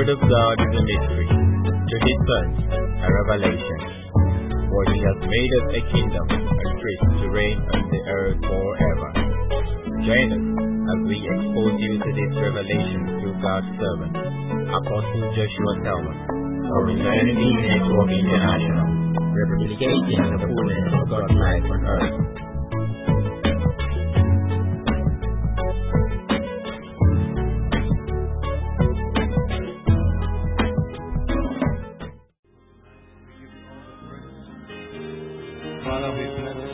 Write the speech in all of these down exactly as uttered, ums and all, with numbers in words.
word of God is a mystery, to his sons a revelation. For he has made us a kingdom, a priest to reign on the earth forever. Join us as we expose you to this revelation through God's servant, Apostle Joshua Selman, of Eternity Network International, replicating the fullness of God's life on earth. Father, we bless you.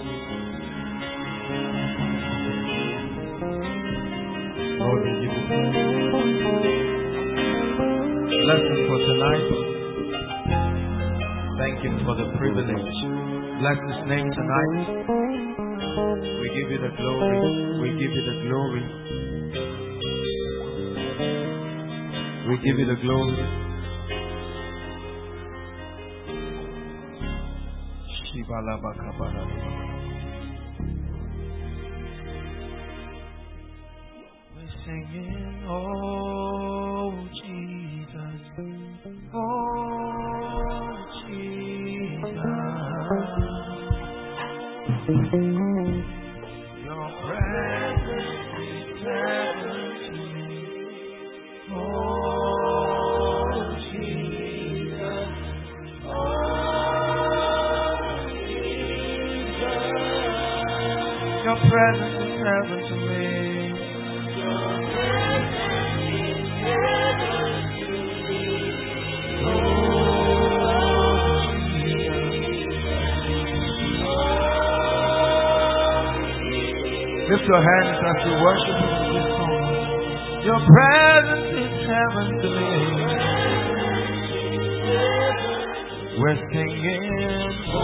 Lord, we give you praise. Blessing for tonight. Thank you for the privilege. Bless his name tonight. We give you the glory. We give you the glory. We give you the glory. We're singing, oh Jesus, oh Jesus, your presence is heaven to me, oh Jesus, oh your presence is heaven to me. Your presence is heaven to me. Oh, Jesus. Lift your hands as you worship Him with this song. Your presence is heaven to me. We're singing. Oh,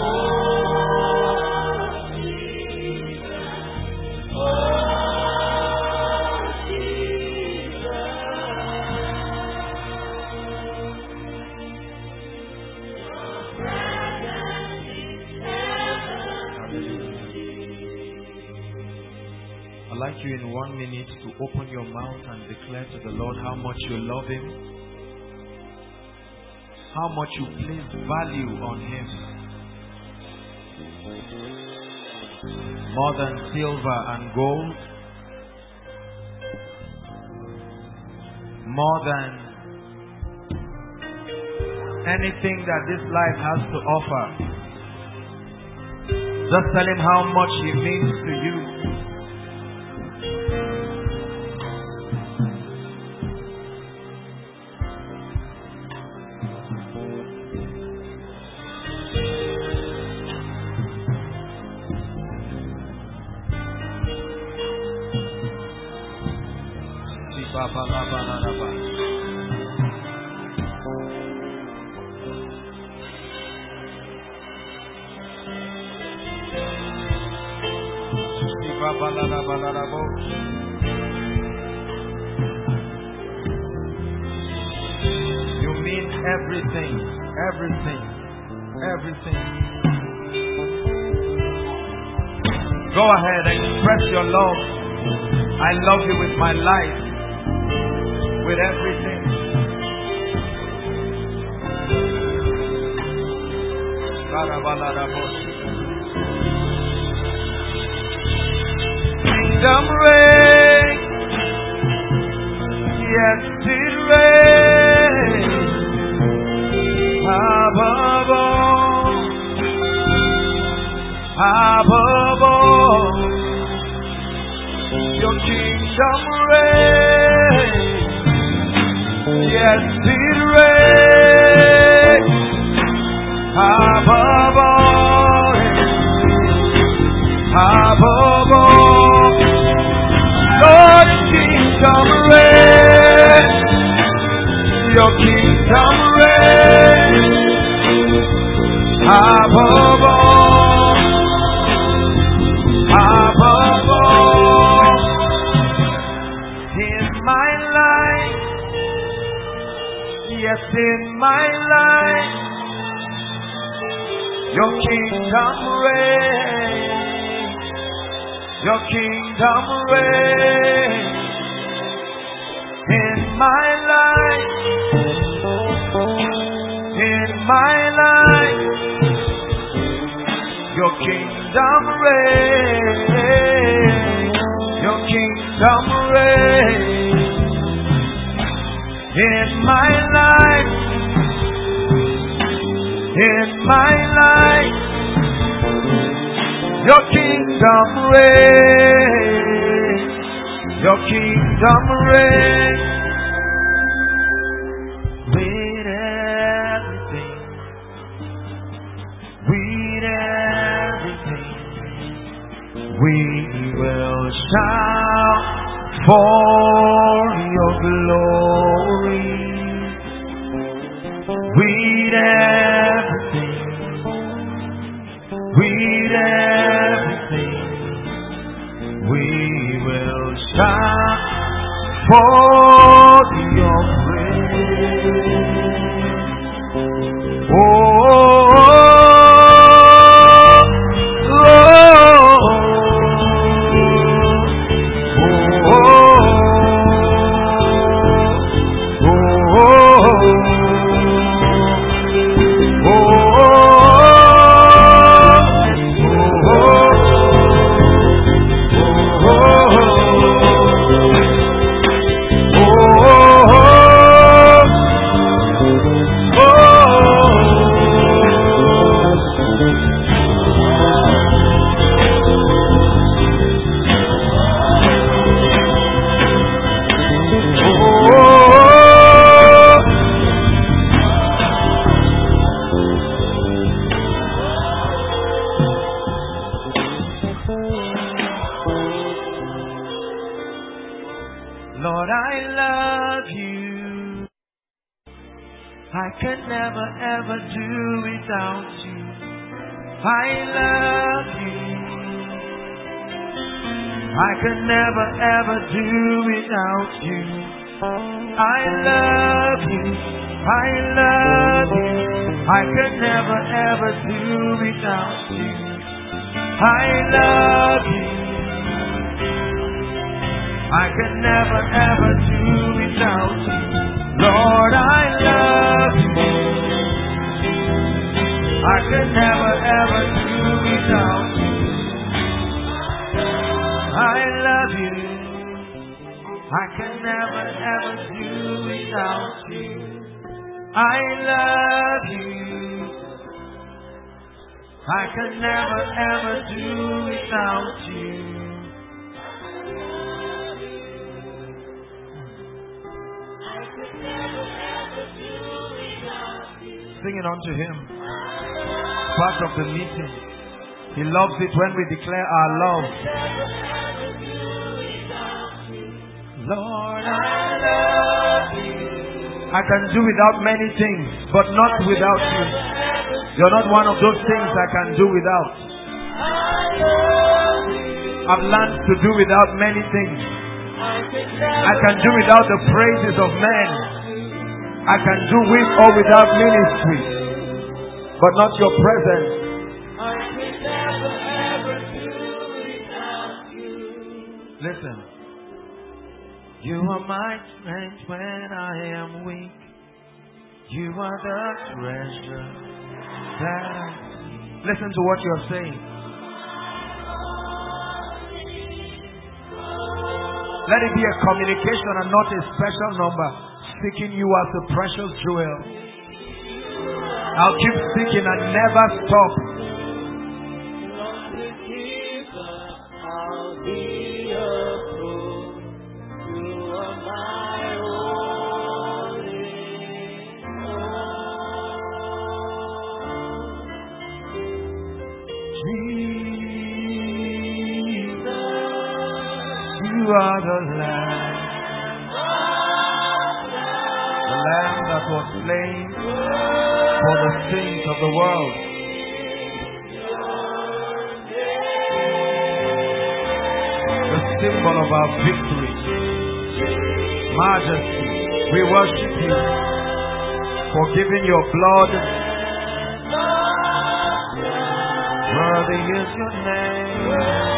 I'd like you in one minute to open your mouth and declare to the Lord how much you love Him, how much you place value on Him. More than silver and gold, more than anything that this life has to offer. Just tell Him how much He means to you. You mean everything, everything, everything. Go ahead, express your love. I love you with my life, with everything. Kingdom reign, yes it reigns above all, above all. Your kingdom reigns, yes it reigns above all, above all. Lord, kingdom reigns, your kingdom reigns above all, above all. In my life, yes, in my life, your kingdom reigns, your kingdom reigns in my life. kingdom reign. Your kingdom reign in my life. In my life. Your kingdom reign. Your kingdom reign. With everything. With everything. We will shout for your glory. With everything. With everything. We will shout for your praise. Oh, oh, oh, oh, Lord, I love you. I can never ever do without you. I love you. I can never ever do without you. I love you. I love you. I can never ever do without you. I love you. I can never ever do without you. Lord, I love you. I can never ever do without you. I love you. I can never ever do without you. I love you. I can never ever do without you. Sing it unto Him. Part of the meeting. He loves it when we declare our love. Lord, I love you. I can do without many things, but not without you. You're not one of those things I can do without. I've learned to do without many things. I can do without the praises of men. I can do with or without ministry, but not your presence. I can never ever do without you. Listen. You are my strength when I am weak. You are the treasure that I see. Listen to what you're saying. Let it be a communication and not a special number. Seeking you as a precious jewel. I'll keep seeking and never stop. I'll be your fool. You are my only Jesus, you are the Lamb. Lamb that was slain for the sins of the world. The symbol of our victory. Majesty, we worship you for giving your blood. Worthy is your name.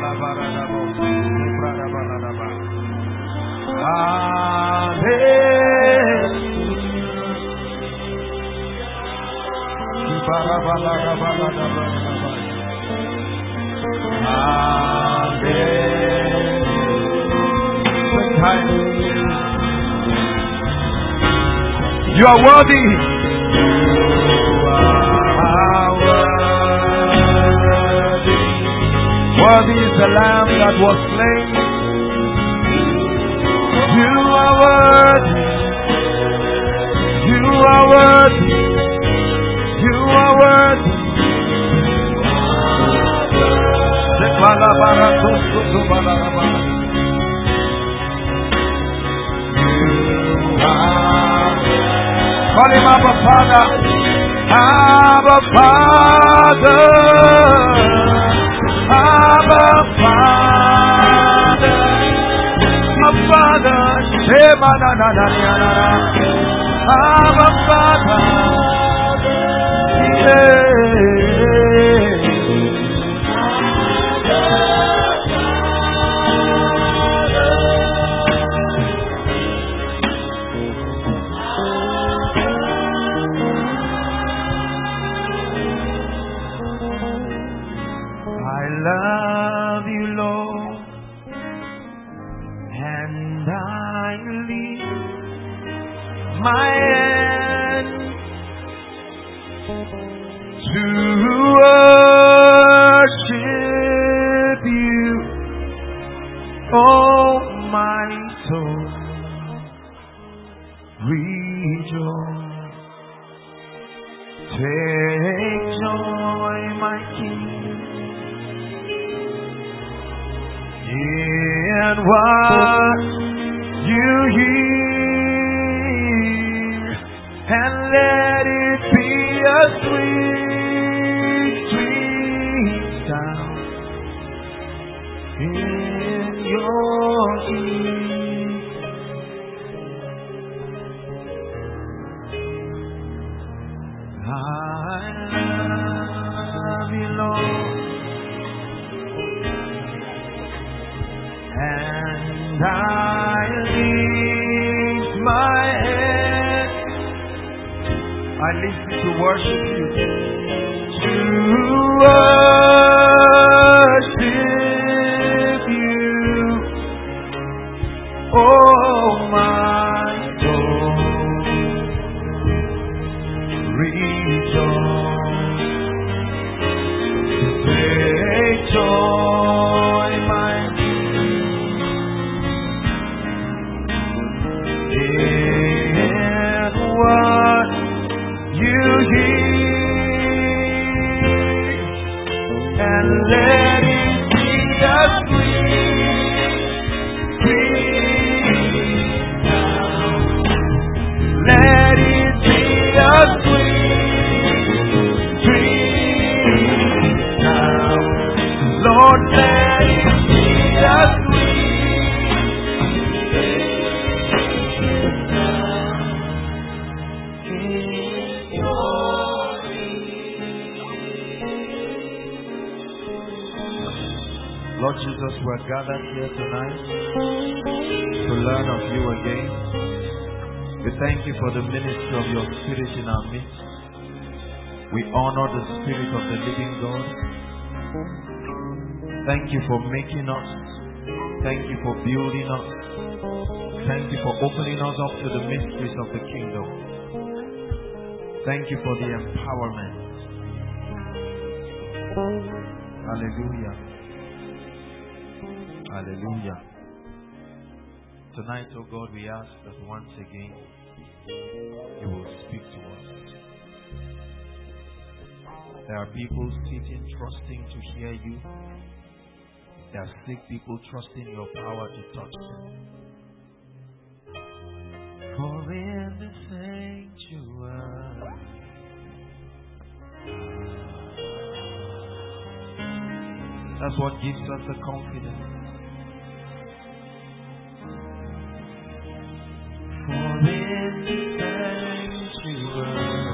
You are worthy. Worthy is the Lamb that was slain. You are worthy. You are worthy. You are worthy. Call him Abba Father. Abba Father. Abba Father. Abba Father. Abba Father. My end to worship you, oh my soul, rejoice, take joy, my King, in what you hear. And let it be a sweet, sweet sound in your ear. I love you, Lord, and I lift my head. I lift you to worship you. To worship you, oh my soul, rejoice, take joy, my King, in what you hear, and let it be a sweet, sweet sound. Let it be a sweet, sweet sound. Lord, let it be a Lord Jesus, we are gathered here tonight to learn of you again. We thank you for the ministry of your Spirit in our midst. We honor the Spirit of the living God. Thank you for making us. Thank you for building us. Thank you for opening us up to the mysteries of the kingdom. Thank you for the empowerment. Hallelujah. Hallelujah. Tonight, oh God, we ask that once again you will speak to us. There are people sitting, trusting to hear you. There are sick people trusting your power to touch them. For in the sanctuary, that's what gives us the confidence. For in the sanctuary,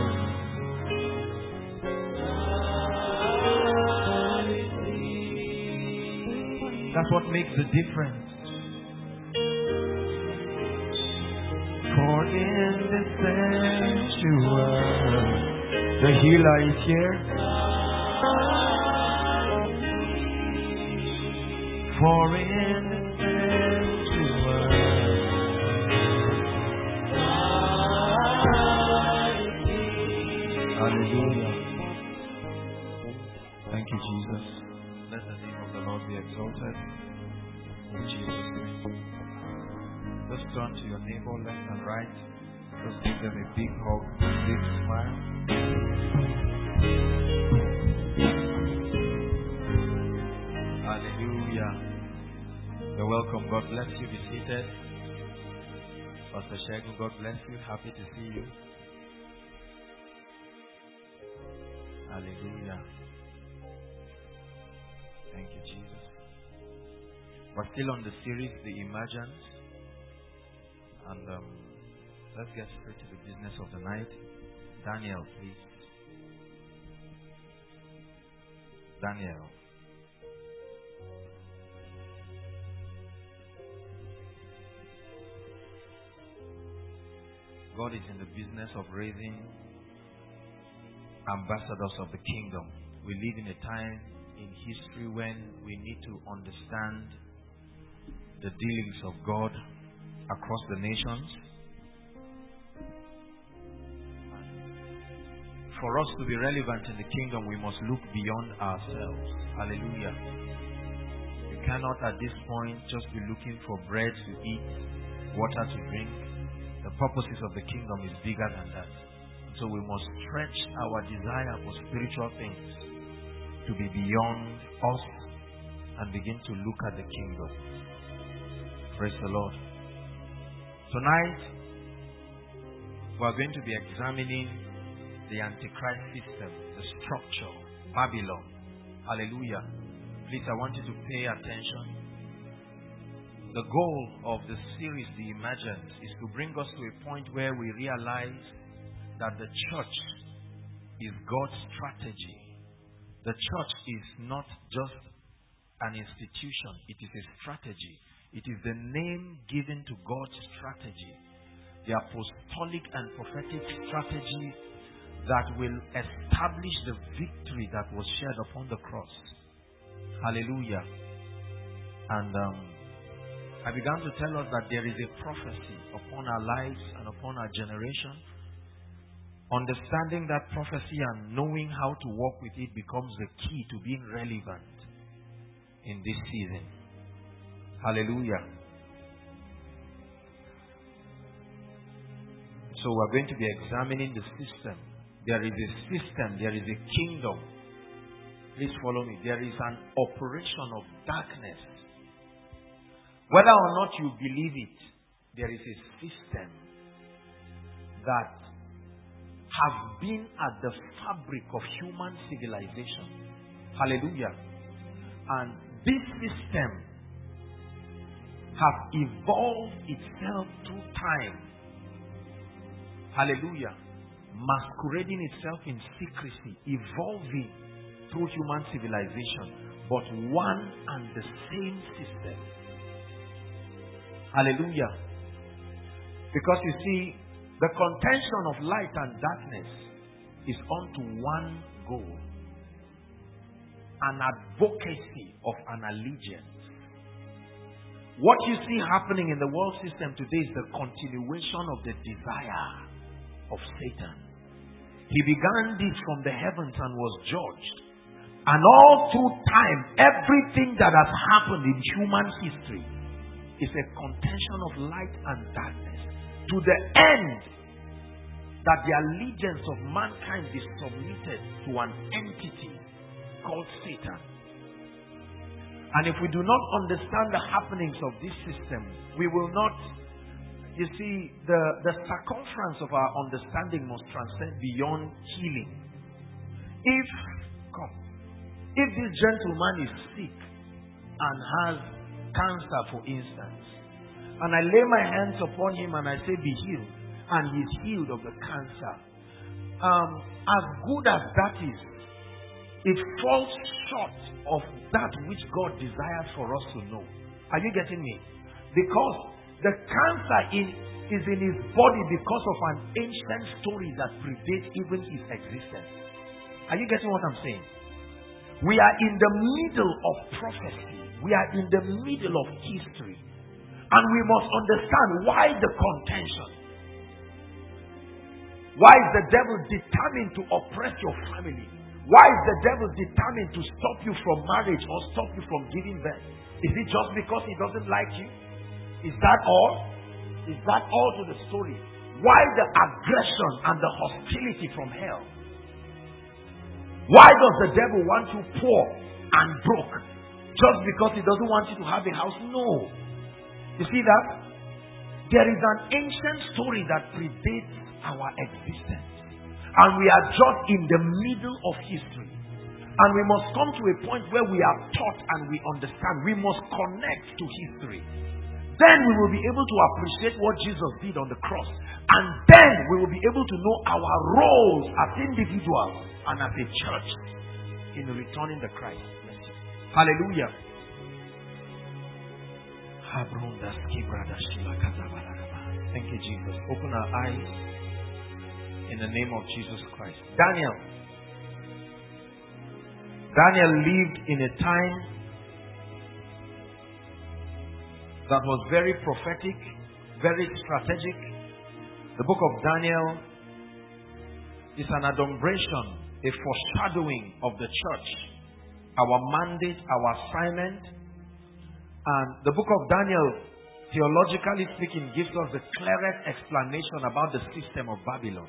That's what makes the difference. For in the sanctuary, the healer is here. For in the sanctuary, hallelujah. Thank you, Jesus. Let the name of the Lord be exalted. In Jesus' name. Just turn to your neighbor left and right. Just give them a big hug, a big smile. Hallelujah. You're welcome. God bless you. Be seated. Pastor Shegun, God bless you. Happy to see you. Hallelujah. Thank you, Jesus. We're still on the series, The Emergence. And um, let's get straight to the business of the night. Daniel, please. Daniel. God is in the business of raising ambassadors of the kingdom. We live in a time in history when we need to understand the dealings of God across the nations. For us to be relevant in the kingdom, we must look beyond ourselves. Hallelujah. You cannot at this point just be looking for bread to eat, water to drink. The purposes of the kingdom is bigger than that. So we must stretch our desire for spiritual things to be beyond us and begin to look at the kingdom. Praise the Lord. Tonight, we are going to be examining the Antichrist system, the structure, Babylon. Hallelujah. Please, I want you to pay attention. The goal of the series, The Emergence, is to bring us to a point where we realize that the church is God's strategy. The church is not just an institution, it is a strategy. It is the name given to God's strategy, the apostolic and prophetic strategy that will establish the victory that was shared upon the cross. Hallelujah. And um, I began to tell us that there is a prophecy upon our lives and upon our generation. Understanding that prophecy and knowing how to walk with it becomes the key to being relevant in this season. Hallelujah. So we're going to be examining the system. There is a system, there is a kingdom. Please follow me. There is an operation of darkness. Whether or not you believe it, there is a system that has been at the fabric of human civilization. Hallelujah. And this system has evolved itself through time. Hallelujah. Masquerading itself in secrecy, evolving through human civilization, but one and the same system. Hallelujah. Because you see, the contention of light and darkness is unto one goal. An advocacy of an allegiance. What you see happening in the world system today is the continuation of the desire of Satan. He began this from the heavens and was judged. And all through time, everything that has happened in human history is a contention of light and darkness, to the end that the allegiance of mankind is submitted to an entity called Satan. And if we do not understand the happenings of this system, we will not, you see, the, the circumference of our understanding must transcend beyond healing. If, come, if this gentleman is sick and has cancer, for instance, and I lay my hands upon him and I say, be healed, and he's healed of the cancer, um, as good as that is, it falls short of that which God desires for us to know. Are you getting me? Because the cancer in, is in his body because of an ancient story that predates even his existence. Are you getting what I'm saying? We are in the middle of prophecy. We are in the middle of history. And we must understand why the contention. Why is the devil determined to oppress your family? Why is the devil determined to stop you from marriage or stop you from giving birth? Is it just because he doesn't like you? Is that all? Is that all to the story? Why the aggression and the hostility from hell? Why does the devil want you poor and broke? Just because he doesn't want you to have a house? No. You see that? There is an ancient story that predates our existence. And we are just in the middle of history. And we must come to a point where we are taught and we understand. We must connect to history. Then we will be able to appreciate what Jesus did on the cross. And then we will be able to know our roles as individuals and as a church in returning the Christ. Hallelujah. Thank you, Jesus. Open our eyes in the name of Jesus Christ. Daniel. Daniel lived in a time that was very prophetic, very strategic. The book of Daniel is an adumbration, a foreshadowing of the church, our mandate, our assignment. And the book of Daniel, theologically speaking, gives us the clearest explanation about the system of Babylon.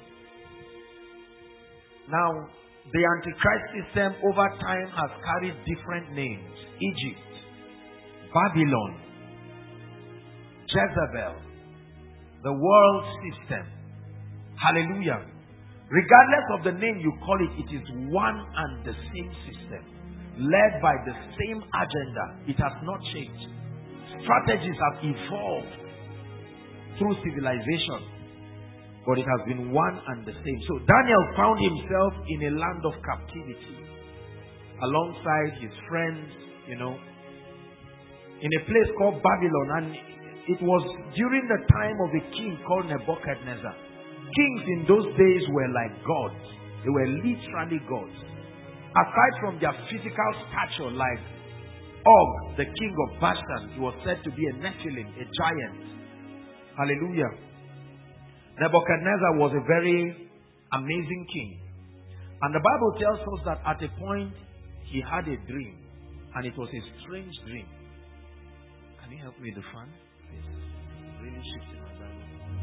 Now, the Antichrist system over time has carried different names. Egypt, Babylon, Jezebel, the world system. Hallelujah. Regardless of the name you call it, it is one and the same system, led by the same agenda. It has not changed. Strategies have evolved through civilization, but it has been one and the same. So Daniel found himself in a land of captivity alongside his friends, you know, in a place called Babylon. And it was during the time of a king called Nebuchadnezzar. Kings in those days were like gods. They were literally gods. Aside from their physical stature, like Og, the king of Bashan, he was said to be a Nephilim, a giant. Hallelujah. Nebuchadnezzar was a very amazing king. And the Bible tells us that at a point he had a dream. And it was a strange dream. Can you help me with the fan? Please. Really shifting my Bible.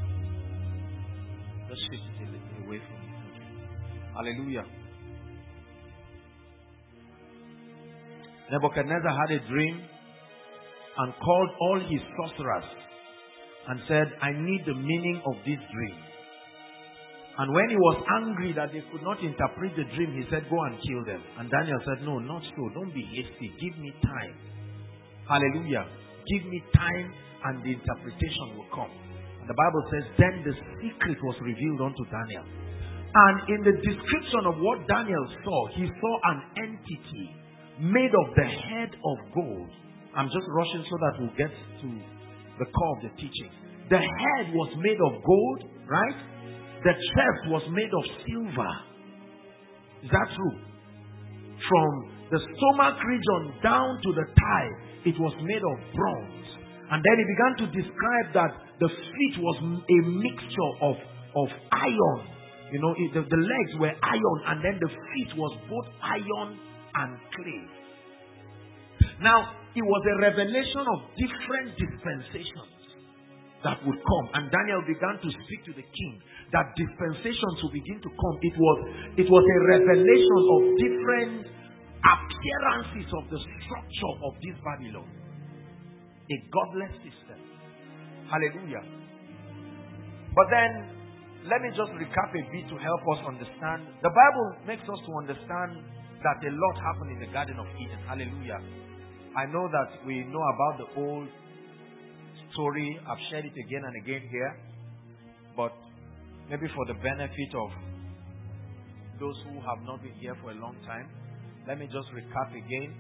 Just shift it a little away from me. Okay. Hallelujah. Nebuchadnezzar had a dream and called all his sorcerers and said, I need the meaning of this dream. And when he was angry that they could not interpret the dream, he said, go and kill them. And Daniel said, no, not so. Don't be hasty. Give me time. Hallelujah. Give me time and the interpretation will come. And the Bible says, then the secret was revealed unto Daniel. And in the description of what Daniel saw, he saw an entity made of the head of gold. I'm just rushing so that we'll get to the core of the teaching. The head was made of gold, right? The chest was made of silver. Is that true? From the stomach region down to the thigh, it was made of bronze. And then he began to describe that the feet was a mixture of, of iron. You know, it, the, the legs were iron, and then the feet was both iron and clay. Now, it was a revelation of different dispensations that would come. And Daniel began to speak to the king that dispensations would begin to come. It was, it was a revelation of different appearances of the structure of this Babylon. A godless system. Hallelujah. But then, let me just recap a bit to help us understand. The Bible makes us to understand that a lot happened in the Garden of Eden. Hallelujah. I know that we know about the old story. I've shared it again and again here. But maybe for the benefit of those who have not been here for a long time, let me just recap again.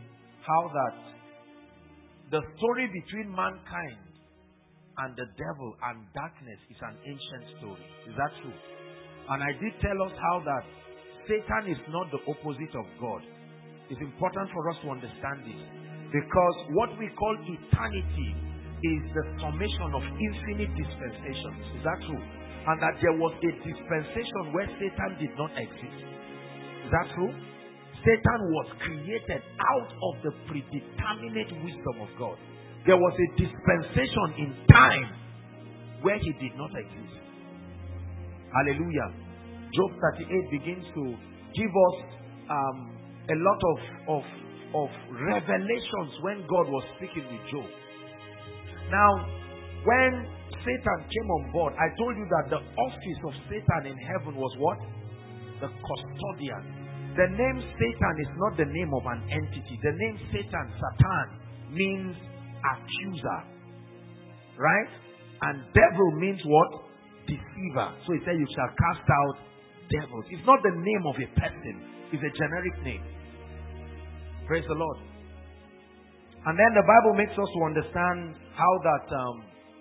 how that the story between mankind and the devil and darkness is an ancient story. Is that true? And I did tell us how that Satan is not the opposite of God. It's important for us to understand this. Because what we call eternity is the summation of infinite dispensations. Is that true? And that there was a dispensation where Satan did not exist. Is that true? Satan was created out of the predeterminate wisdom of God. There was a dispensation in time where he did not exist. Hallelujah. Job thirty-eight begins to give us um, a lot of, of, of revelations when God was speaking with Job. Now, when Satan came on board, I told you that the office of Satan in heaven was what? The custodian. The name Satan is not the name of an entity. The name Satan, Satan, means accuser. Right? And devil means what? Deceiver. So he said you shall cast out devils. It's not the name of a person. It's a generic name. Praise the Lord. And then the Bible makes us to understand how that um,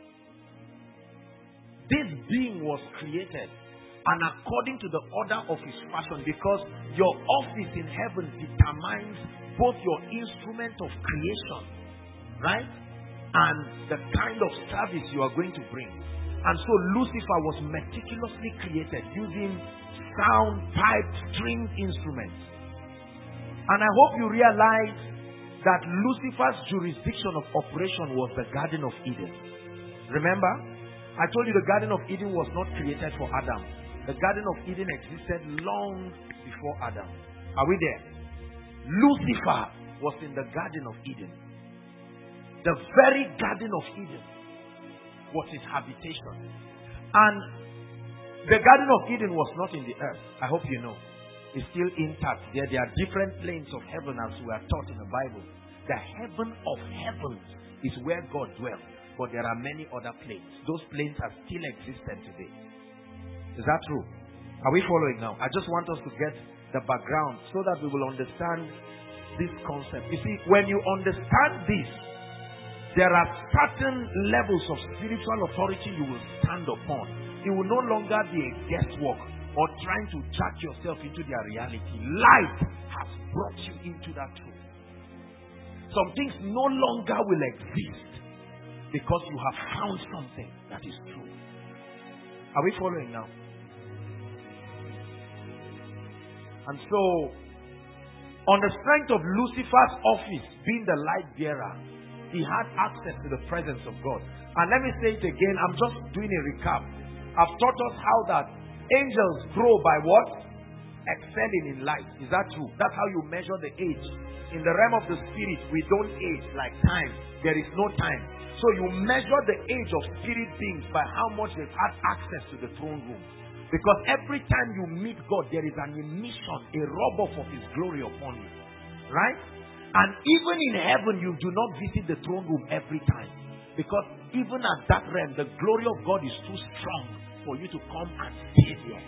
this being was created. And according to the order of his fashion, because your office in heaven determines both your instrument of creation, right? And the kind of service you are going to bring. And so Lucifer was meticulously created using sound, pipe, string instruments. And I hope you realize that Lucifer's jurisdiction of operation was the Garden of Eden. Remember? I told you the Garden of Eden was not created for Adam. The Garden of Eden existed long before Adam. Are we there? Lucifer was in the Garden of Eden. The very Garden of Eden was his habitation. And the Garden of Eden was not in the earth. I hope you know. It's still intact. There, there are different planes of heaven as we are taught in the Bible. The heaven of heavens is where God dwells. But there are many other planes. Those planes are still existent today. Is that true? Are we following now? I just want us to get the background so that we will understand this concept. You see, when you understand this, there are certain levels of spiritual authority you will stand upon. It will no longer be a guesswork or trying to jack yourself into their reality. Light has brought you into that truth. Some things no longer will exist because you have found something that is true. Are we following now? And so, on the strength of Lucifer's office being the light bearer, he had access to the presence of God. And let me say it again, I'm just doing a recap. I've taught us how that angels grow by what? Excelling in light. Is that true? That's how you measure the age. In the realm of the spirit, we don't age like time. There is no time. So you measure the age of spirit beings by how much they've had access to the throne room. Because every time you meet God, there is an emission, a rub-off of his glory upon you. Right? And even in heaven, you do not visit the throne room every time. Because even at that realm, the glory of God is too strong for you to come and stay there.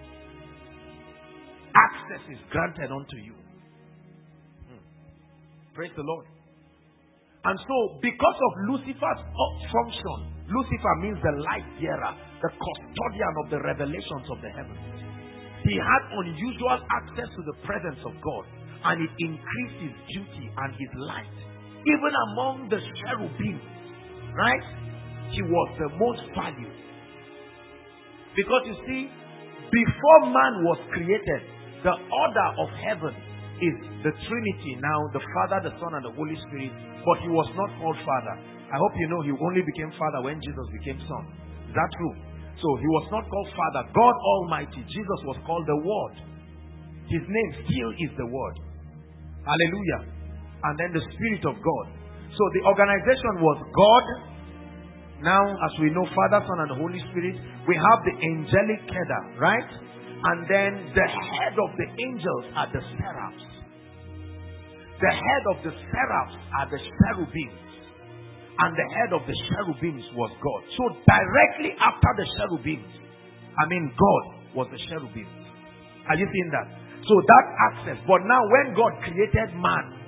Access is granted unto you. Hmm. Praise the Lord. And so, because of Lucifer's function, Lucifer means the light bearer, the custodian of the revelations of the heavens. He had unusual access to the presence of God, and it increased his beauty and his light. Even among the cherubim, right? He was the most valued. Because you see, before man was created, the order of heaven is the Trinity now, the Father, the Son, and the Holy Spirit. But he was not called Father. I hope you know he only became Father when Jesus became Son. Is that true? So he was not called Father. God Almighty, Jesus was called the Word. His name still is the Word. Hallelujah. And then the Spirit of God. So the organization was God. Now, as we know, Father, Son, and the Holy Spirit. We have the angelic Kedah, right? And then the head of the angels are the seraphs. The head of the seraphs are the cherubims. And the head of the cherubims was God. So directly after the cherubims, I mean God was the cherubims. Are you seeing that? So that access. But now when God created man,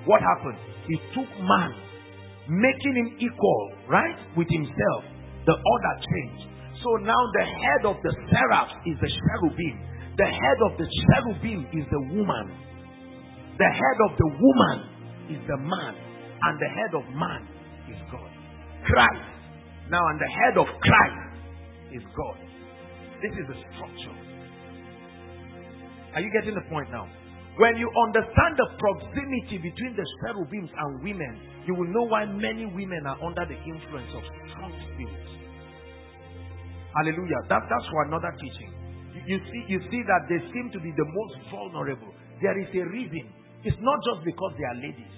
what happened? He took man, making him equal, right, with himself. The order changed. So now the head of the seraphs is the cherubim. The head of the cherubim is the woman. The head of the woman is the man. And the head of man is God. Christ. Now, and the head of Christ is God. This is the structure. Are you getting the point now? When you understand the proximity between the cherubims and women, you will know why many women are under the influence of strong spirits. Hallelujah. That, that's for another teaching. You, you see, you see that they seem to be the most vulnerable. There is a reason. It's not just because they are ladies.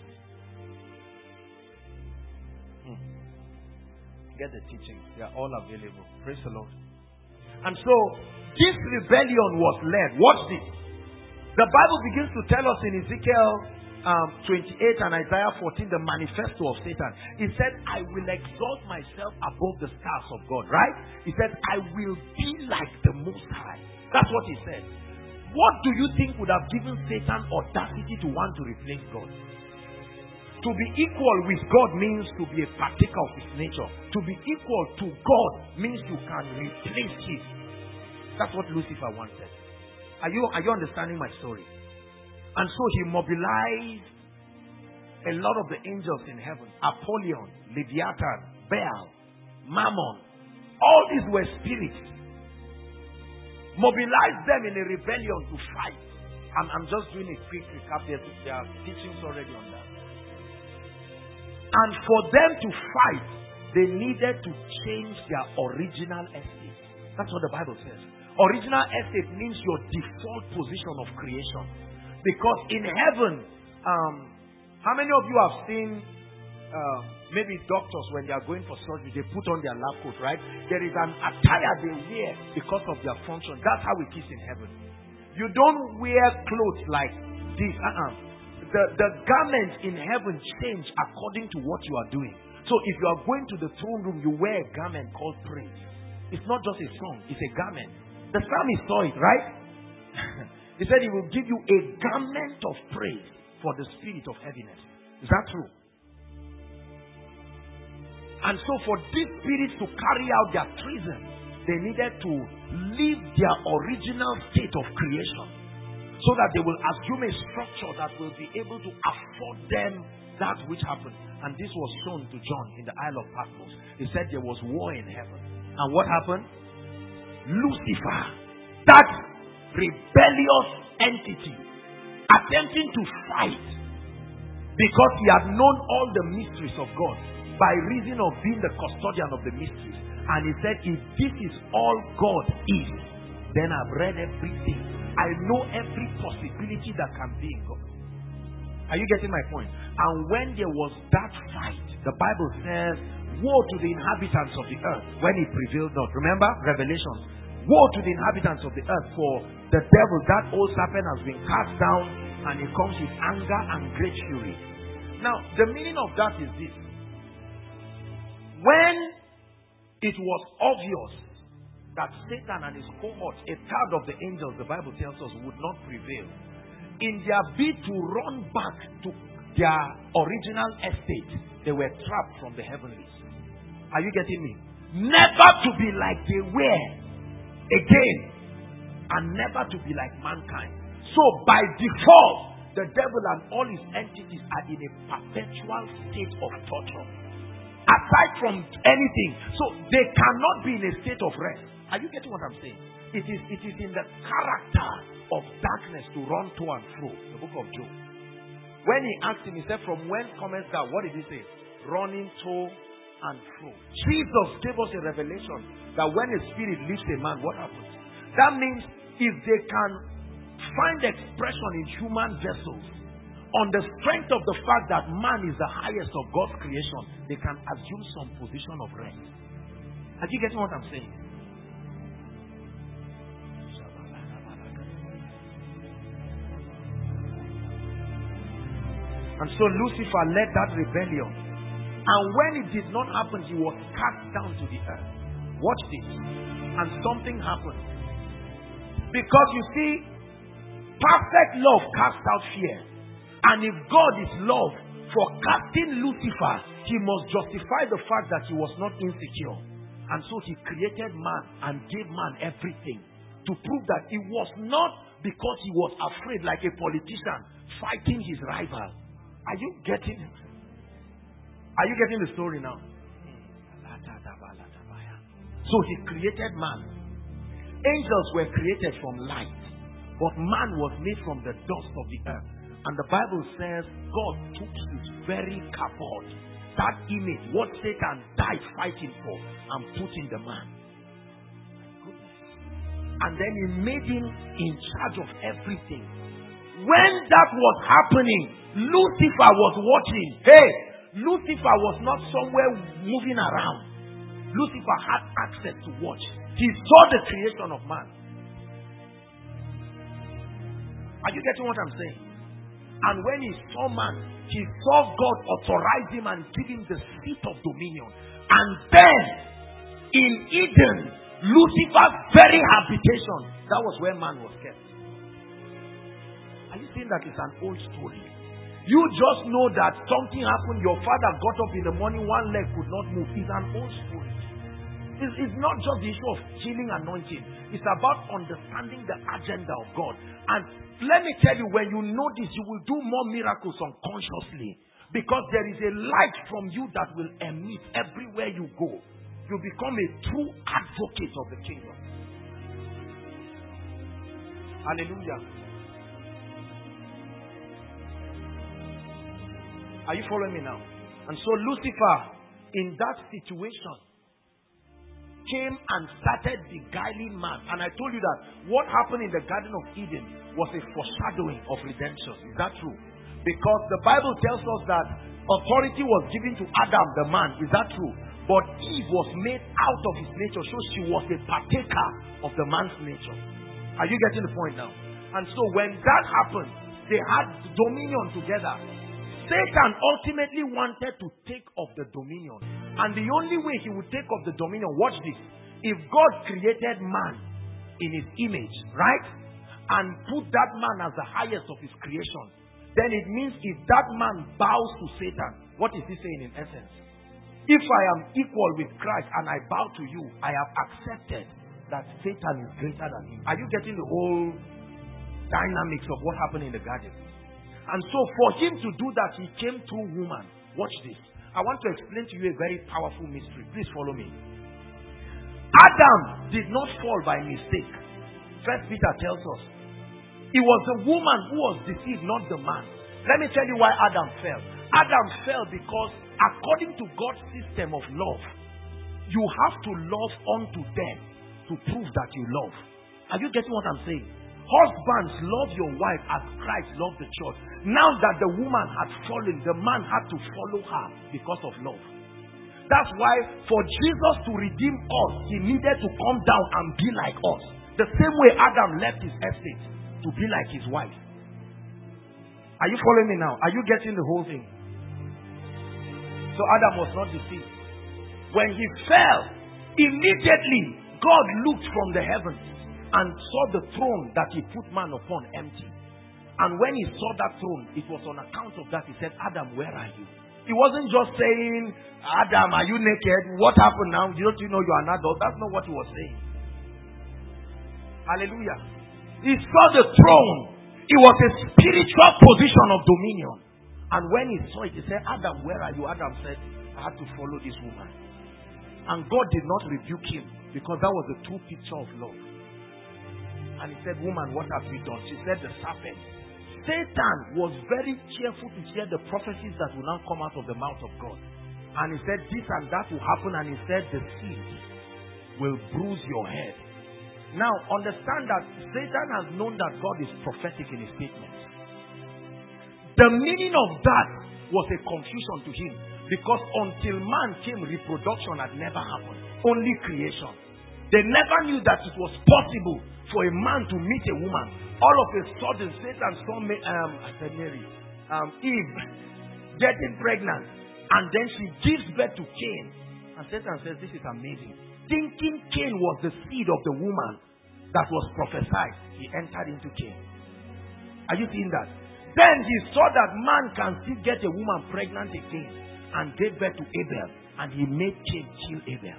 Hmm. Get the teaching. They are all available. Praise the Lord. And so, this rebellion was led. Watch this. The Bible begins to tell us in Ezekiel um, twenty-eight and Isaiah fourteen, the manifesto of Satan. He said, I will exalt myself above the stars of God. Right? He said, I will be like the Most High. That's what he said. What do you think would have given Satan audacity to want to replace God? To be equal with God means to be a partaker of his nature. To be equal to God means you can replace him. That's what Lucifer wanted. Are you, are you understanding my story? And so he mobilized a lot of the angels in heaven. Apollyon, Leviathan, Baal, Mammon. All these were spirits. Mobilized them in a rebellion to fight. I'm, I'm just doing a quick recap. There, there are teachings already on that. And for them to fight, they needed to change their original estate. That's what the Bible says. Original estate means your default position of creation. Because in heaven, um, how many of you have seen uh, maybe doctors when they are going for surgery, they put on their lab coat, right? There is an attire they wear because of their function. That's how it is in heaven. You don't wear clothes like this. Uh-uh. The, the garments in heaven change according to what you are doing. So if you are going to the throne room, you wear a garment called praise. It's not just a song, it's a garment. The psalmist saw it, right? He said he will give you a garment of praise for the spirit of heaviness. Is that true? And so for these spirits to carry out their treason, they needed to leave their original state of creation so that they will assume a structure that will be able to afford them that which happened. And this was shown to John in the Isle of Patmos. He said there was war in heaven. And what happened? Lucifer, that rebellious entity, attempting to fight because he had known all the mysteries of God by reason of being the custodian of the mysteries. And he said, if this is all God is, then I've read everything. I know every possibility that can be in God. Are you getting my point? And when there was that fight, the Bible says, woe to the inhabitants of the earth when he prevailed not. Remember? Revelation. Woe to the inhabitants of the earth, for the devil, that old serpent, has been cast down, and he comes with anger and great fury. Now, the meaning of that is this. When it was obvious that Satan and his cohorts, a third of the angels, the Bible tells us, would not prevail, in their bid to run back to their original estate, they were trapped from the heavenlies. Are you getting me? Never to be like they were again, and never to be like mankind. So by default, the devil and all his entities are in a perpetual state of torture. Aside from anything, so they cannot be in a state of rest. Are you getting what I'm saying? It is, it is in the character of darkness to run to and fro. The book of Job. When he asked him, he said, from whence cometh thou? What did he say? Running to and fro. Jesus gave us a revelation that when a spirit leaves a man, what happens? That means if they can find expression in human vessels on the strength of the fact that man is the highest of God's creation, they can assume some position of rest. Are you getting what I'm saying? And so Lucifer led that rebellion. And when it did not happen, he was cast down to the earth. Watch this. And something happened. Because you see, perfect love casts out fear. And if God is love, For casting Lucifer, he must justify the fact that he was not insecure. And so he created man and gave man everything to prove that it was not because he was afraid like a politician fighting his rival. Are you getting it? Are you getting the story now? So he created man. Angels were created from light, but man was made from the dust of the earth. And the Bible says God took his very kabod, that image, what Satan died fighting for, and put in the man. And then he made him in charge of everything. When that was happening, Lucifer was watching. Hey, Lucifer was not somewhere moving around. Lucifer had access to watch. He saw the creation of man. Are you getting what I'm saying? And when he saw man, he saw God authorize him and give him the seat of dominion. And then, in Eden, Lucifer's very habitation, that was where man was kept. Are you saying that it's an old story? You just know that something happened, your father got up in the morning, one leg could not move. It's an old story. It's, it's not just the issue of healing anointing. It's about understanding the agenda of God. And let me tell you, when you know this, you will do more miracles unconsciously. Because there is a light from you that will emit everywhere you go. You become a true advocate of the kingdom. Hallelujah. Are you following me now? And so Lucifer, in that situation, came and started beguiling man. And I told you that what happened in the Garden of Eden was a foreshadowing of redemption. Is that true? Because the Bible tells us that authority was given to Adam, the man. Is that true? But Eve was made out of his nature, so she was a partaker of the man's nature. Are you getting the point now? And so when that happened, they had dominion together. Satan ultimately wanted to take of the dominion. And the only way he would take of the dominion, watch this. If God created man in his image, right? And put that man as the highest of his creation, then it means if that man bows to Satan, what is he saying in essence? If I am equal with Christ and I bow to you, I have accepted that Satan is greater than him. Are you getting the whole dynamics of what happened in the garden? And so for him to do that, he came through woman. Watch this. I want to explain to you a very powerful mystery. Please follow me. Adam did not fall by mistake. First Peter tells us. It was the woman who was deceived, not the man. Let me tell you why Adam fell. Adam fell because according to God's system of love, you have to love unto death to prove that you love. Are you getting what I'm saying? Husbands, love your wife as Christ loved the church. Now that the woman had fallen, the man had to follow her because of love. That's why for Jesus to redeem us, he needed to come down and be like us. The same way Adam left his estate to be like his wife. Are you following me now? Are you getting the whole thing? So Adam was not deceived. When he fell, immediately God looked from the heavens and saw the throne that he put man upon empty. And when he saw that throne, it was on account of that he said, Adam, where are you? He wasn't just saying, Adam, are you naked? What happened now? Don't you know you're an adult? That's not what he was saying. Hallelujah. He saw the throne. It was a spiritual position of dominion. And when he saw it, he said, Adam, where are you? Adam said, I had to follow this woman. And God did not rebuke him because that was a true picture of love. And he said, woman, what have you done? She said, the serpent. Satan was very careful to hear the prophecies that will now come out of the mouth of God. And he said, this and that will happen. And he said, the seed will bruise your head. Now, understand that Satan has known that God is prophetic in his statements. The meaning of that was a confusion to him. Because until man came, reproduction had never happened. Only creation. They never knew that it was possible for a man to meet a woman. All of a sudden, Satan saw um, I said Mary, um, Eve getting pregnant. And then she gives birth to Cain. And Satan says, this is amazing. Thinking Cain was the seed of the woman that was prophesied, he entered into Cain. Are you seeing that? Then he saw that man can still get a woman pregnant again and gave birth to Abel. And he made Cain kill Abel.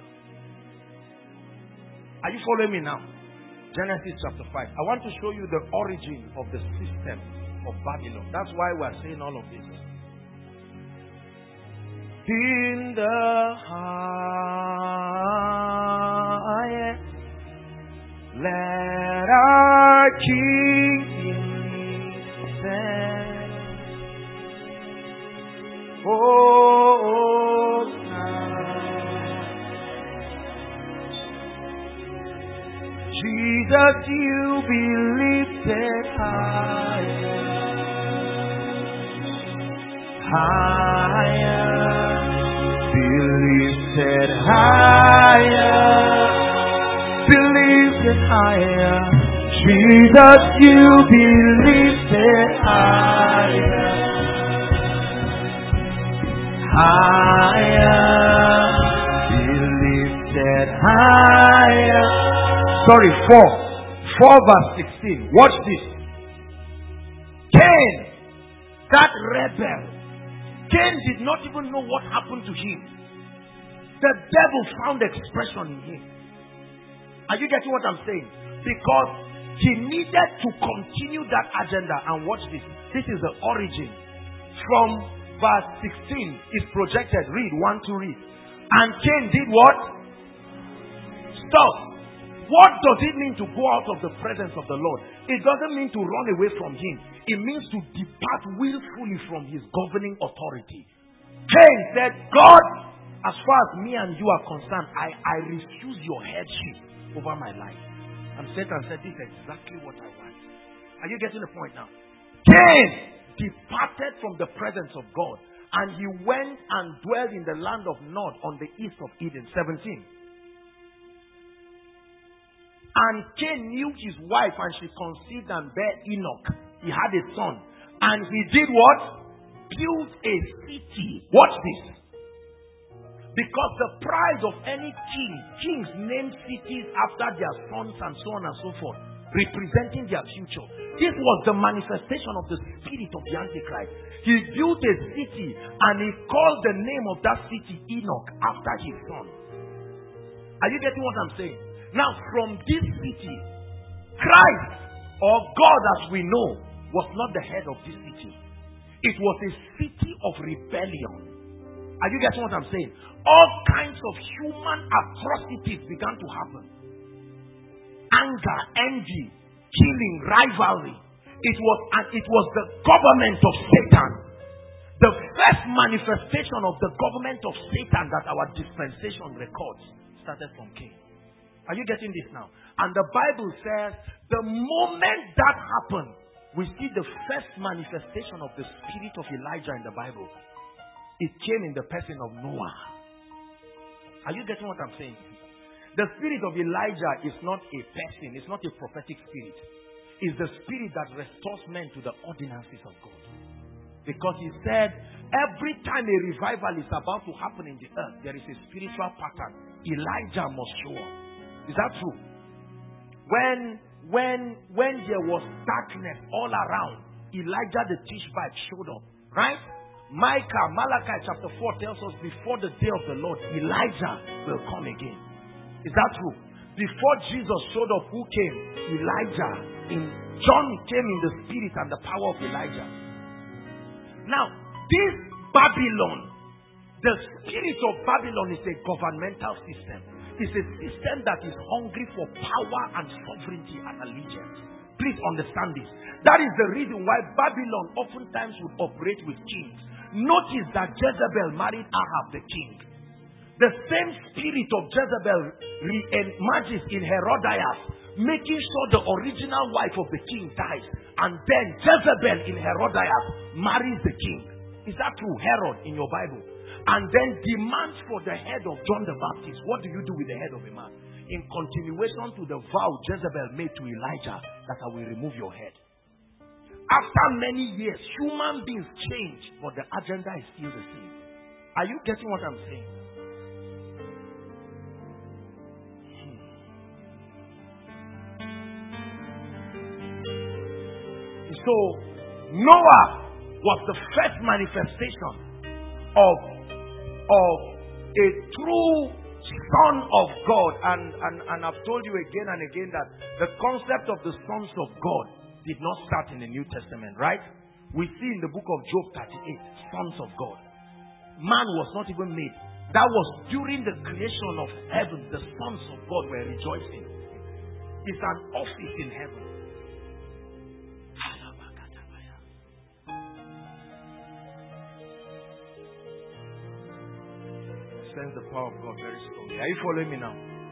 Are you following me now? Genesis chapter five. I want to show you the origin of the system of Babylon. That's why we are saying all of this. In the highest, let our King stand. Oh, Jesus, you be lifted higher, higher, be lifted higher, be lifted higher. Jesus, you be lifted higher, higher, be lifted higher. Sorry, four. four verse sixteen. Watch this. Cain, that rebel, Cain did not even know what happened to him. The devil found expression in him. Are you getting what I'm saying? Because he needed to continue that agenda. And watch this. This is the origin. From verse sixteen is projected. Read, one to read. And Cain did what? Stop. What does it mean to go out of the presence of the Lord? It doesn't mean to run away from him. It means to depart willfully from his governing authority. Cain said, God, as far as me and you are concerned, I, I refuse your headship over my life. And Satan said, this is exactly what I want. Are you getting the point now? Cain departed from the presence of God, and he went and dwelled in the land of Nod on the east of Eden. seventeen. And Cain knew his wife, and she conceived and bare Enoch. He had a son. And he did what? Built a city. Watch this. Because the pride of any king, kings name cities after their sons and so on and so forth, representing their future. This was the manifestation of the spirit of the Antichrist. He built a city, and he called the name of that city Enoch after his son. Are you getting what I'm saying? Now, from this city, Christ, or God as we know, was not the head of this city. It was a city of rebellion. Are you getting what I'm saying? All kinds of human atrocities began to happen. Anger, envy, killing, rivalry. It was, and it was the government of Satan. The first manifestation of the government of Satan that our dispensation records started from Cain. Are you getting this now? And the Bible says the moment that happened, we see the first manifestation of the spirit of Elijah in the Bible. It came in the person of Noah. Are you getting what I'm saying? The spirit of Elijah is not a person. It's not a prophetic spirit. It's the spirit that restores men to the ordinances of God. Because he said, every time a revival is about to happen in the earth, there is a spiritual pattern. Elijah must show up. Is that true? When when when there was darkness all around, Elijah the Tishbite showed up. Right? Micah, Malachi chapter four tells us before the day of the Lord, Elijah will come again. Is that true? Before Jesus showed up, who came? Elijah. In John came in the spirit and the power of Elijah. Now, this Babylon, the spirit of Babylon is a governmental system. It's a system that is hungry for power and sovereignty and allegiance. Please understand this. That is the reason why Babylon oftentimes would operate with kings. Notice that Jezebel married Ahab the king. The same spirit of Jezebel re-emerges in Herodias, making sure the original wife of the king dies. And then Jezebel in Herodias marries the king. Is that true? Herod in your Bible. And then demands for the head of John the Baptist. What do you do with the head of a man? In continuation to the vow Jezebel made to Elijah that I will remove your head. After many years, human beings change, but the agenda is still the same. Are you getting what I'm saying? Hmm. So, Noah was the first manifestation of, of a true son of God. And, and, and I've told you again and again that the concept of the sons of God did not start in the New Testament, right? We see in the book of Job thirty-eight, sons of God. Man was not even made. That was during the creation of heaven. The sons of God were rejoicing. It's an office in heaven. Sense the power of God very strongly. Are you following me now?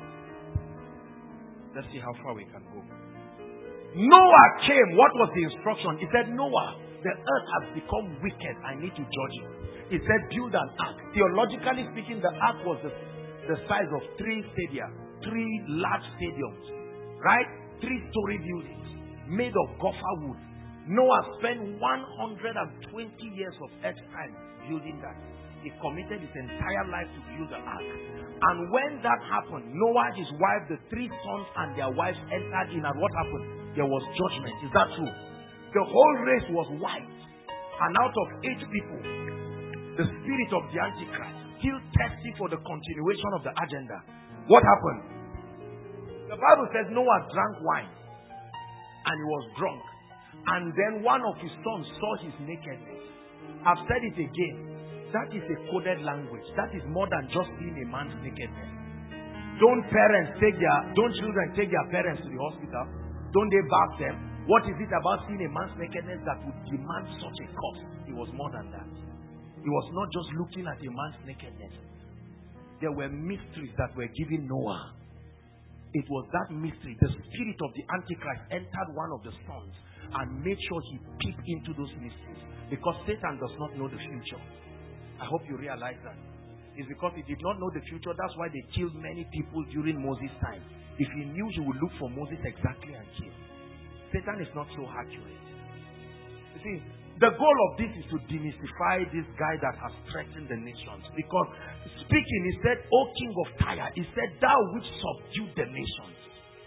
Let's see how far we can go. Noah came. What was the instruction? He said, Noah, the earth has become wicked. I need to judge it. He said, build an ark. Theologically speaking, the ark was the, the size of three stadia, three large stadiums, right? Three-story buildings made of gopher wood. Noah spent one hundred twenty years of earth time building that. He committed his entire life to build the ark. And when that happened, Noah, his wife, the three sons and their wives entered in, and what happened? There was judgment. Is that true? The whole race was wiped. And out of eight people, the spirit of the Antichrist still thirsty for the continuation of the agenda. What happened? The Bible says Noah drank wine and he was drunk. And then one of his sons saw his nakedness. I've said it again. That is a coded language. That is more than just being a man's nakedness. Don't parents take their, don't children take their parents to the hospital? Don't they bath them? What is it about seeing a man's nakedness that would demand such a cost? It was more than that. It was not just looking at a man's nakedness. There were mysteries that were given Noah. It was that mystery. The spirit of the Antichrist entered one of the sons and made sure he peeped into those mysteries. Because Satan does not know the future. I hope you realize that. It's because he did not know the future. That's why they killed many people during Moses' time. If he knew, he would look for Moses exactly and kill. Satan is not so accurate. You see, the goal of this is to demystify this guy that has threatened the nations. Because speaking, he said, O king of Tyre, he said, thou which subdued the nations.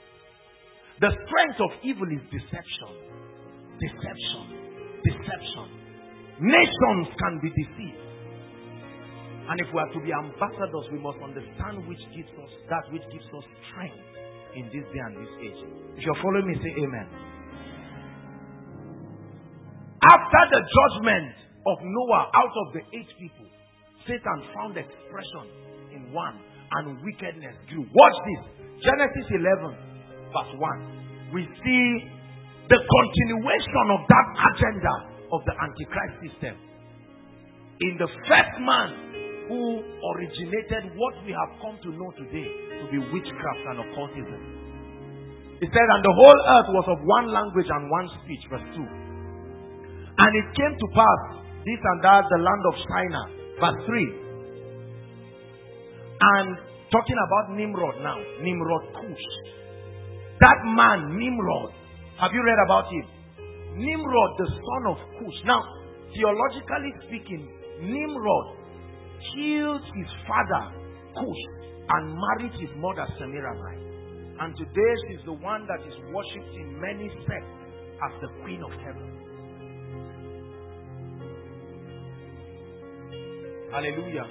The strength of evil is deception. Deception. Deception. Nations can be deceived. And if we are to be ambassadors, we must understand which gives us that which gives us strength in this day and this age. If you're following me, say amen. After the judgment of Noah out of the eight people, Satan found expression in one, and wickedness grew. Watch this. Genesis eleven verse one. We see the continuation of that agenda of the Antichrist system. In the first man who originated what we have come to know today to be witchcraft and occultism. It said, and the whole earth was of one language and one speech, verse two. And it came to pass, this and that, the land of China, verse three. And talking about Nimrod now, Nimrod Cush. That man, Nimrod, have you read about him? Nimrod, the son of Cush. Now, theologically speaking, Nimrod killed his father, Cush, and married his mother, Semiramis. And today she's the one that is worshipped in many sects as the queen of heaven. Hallelujah.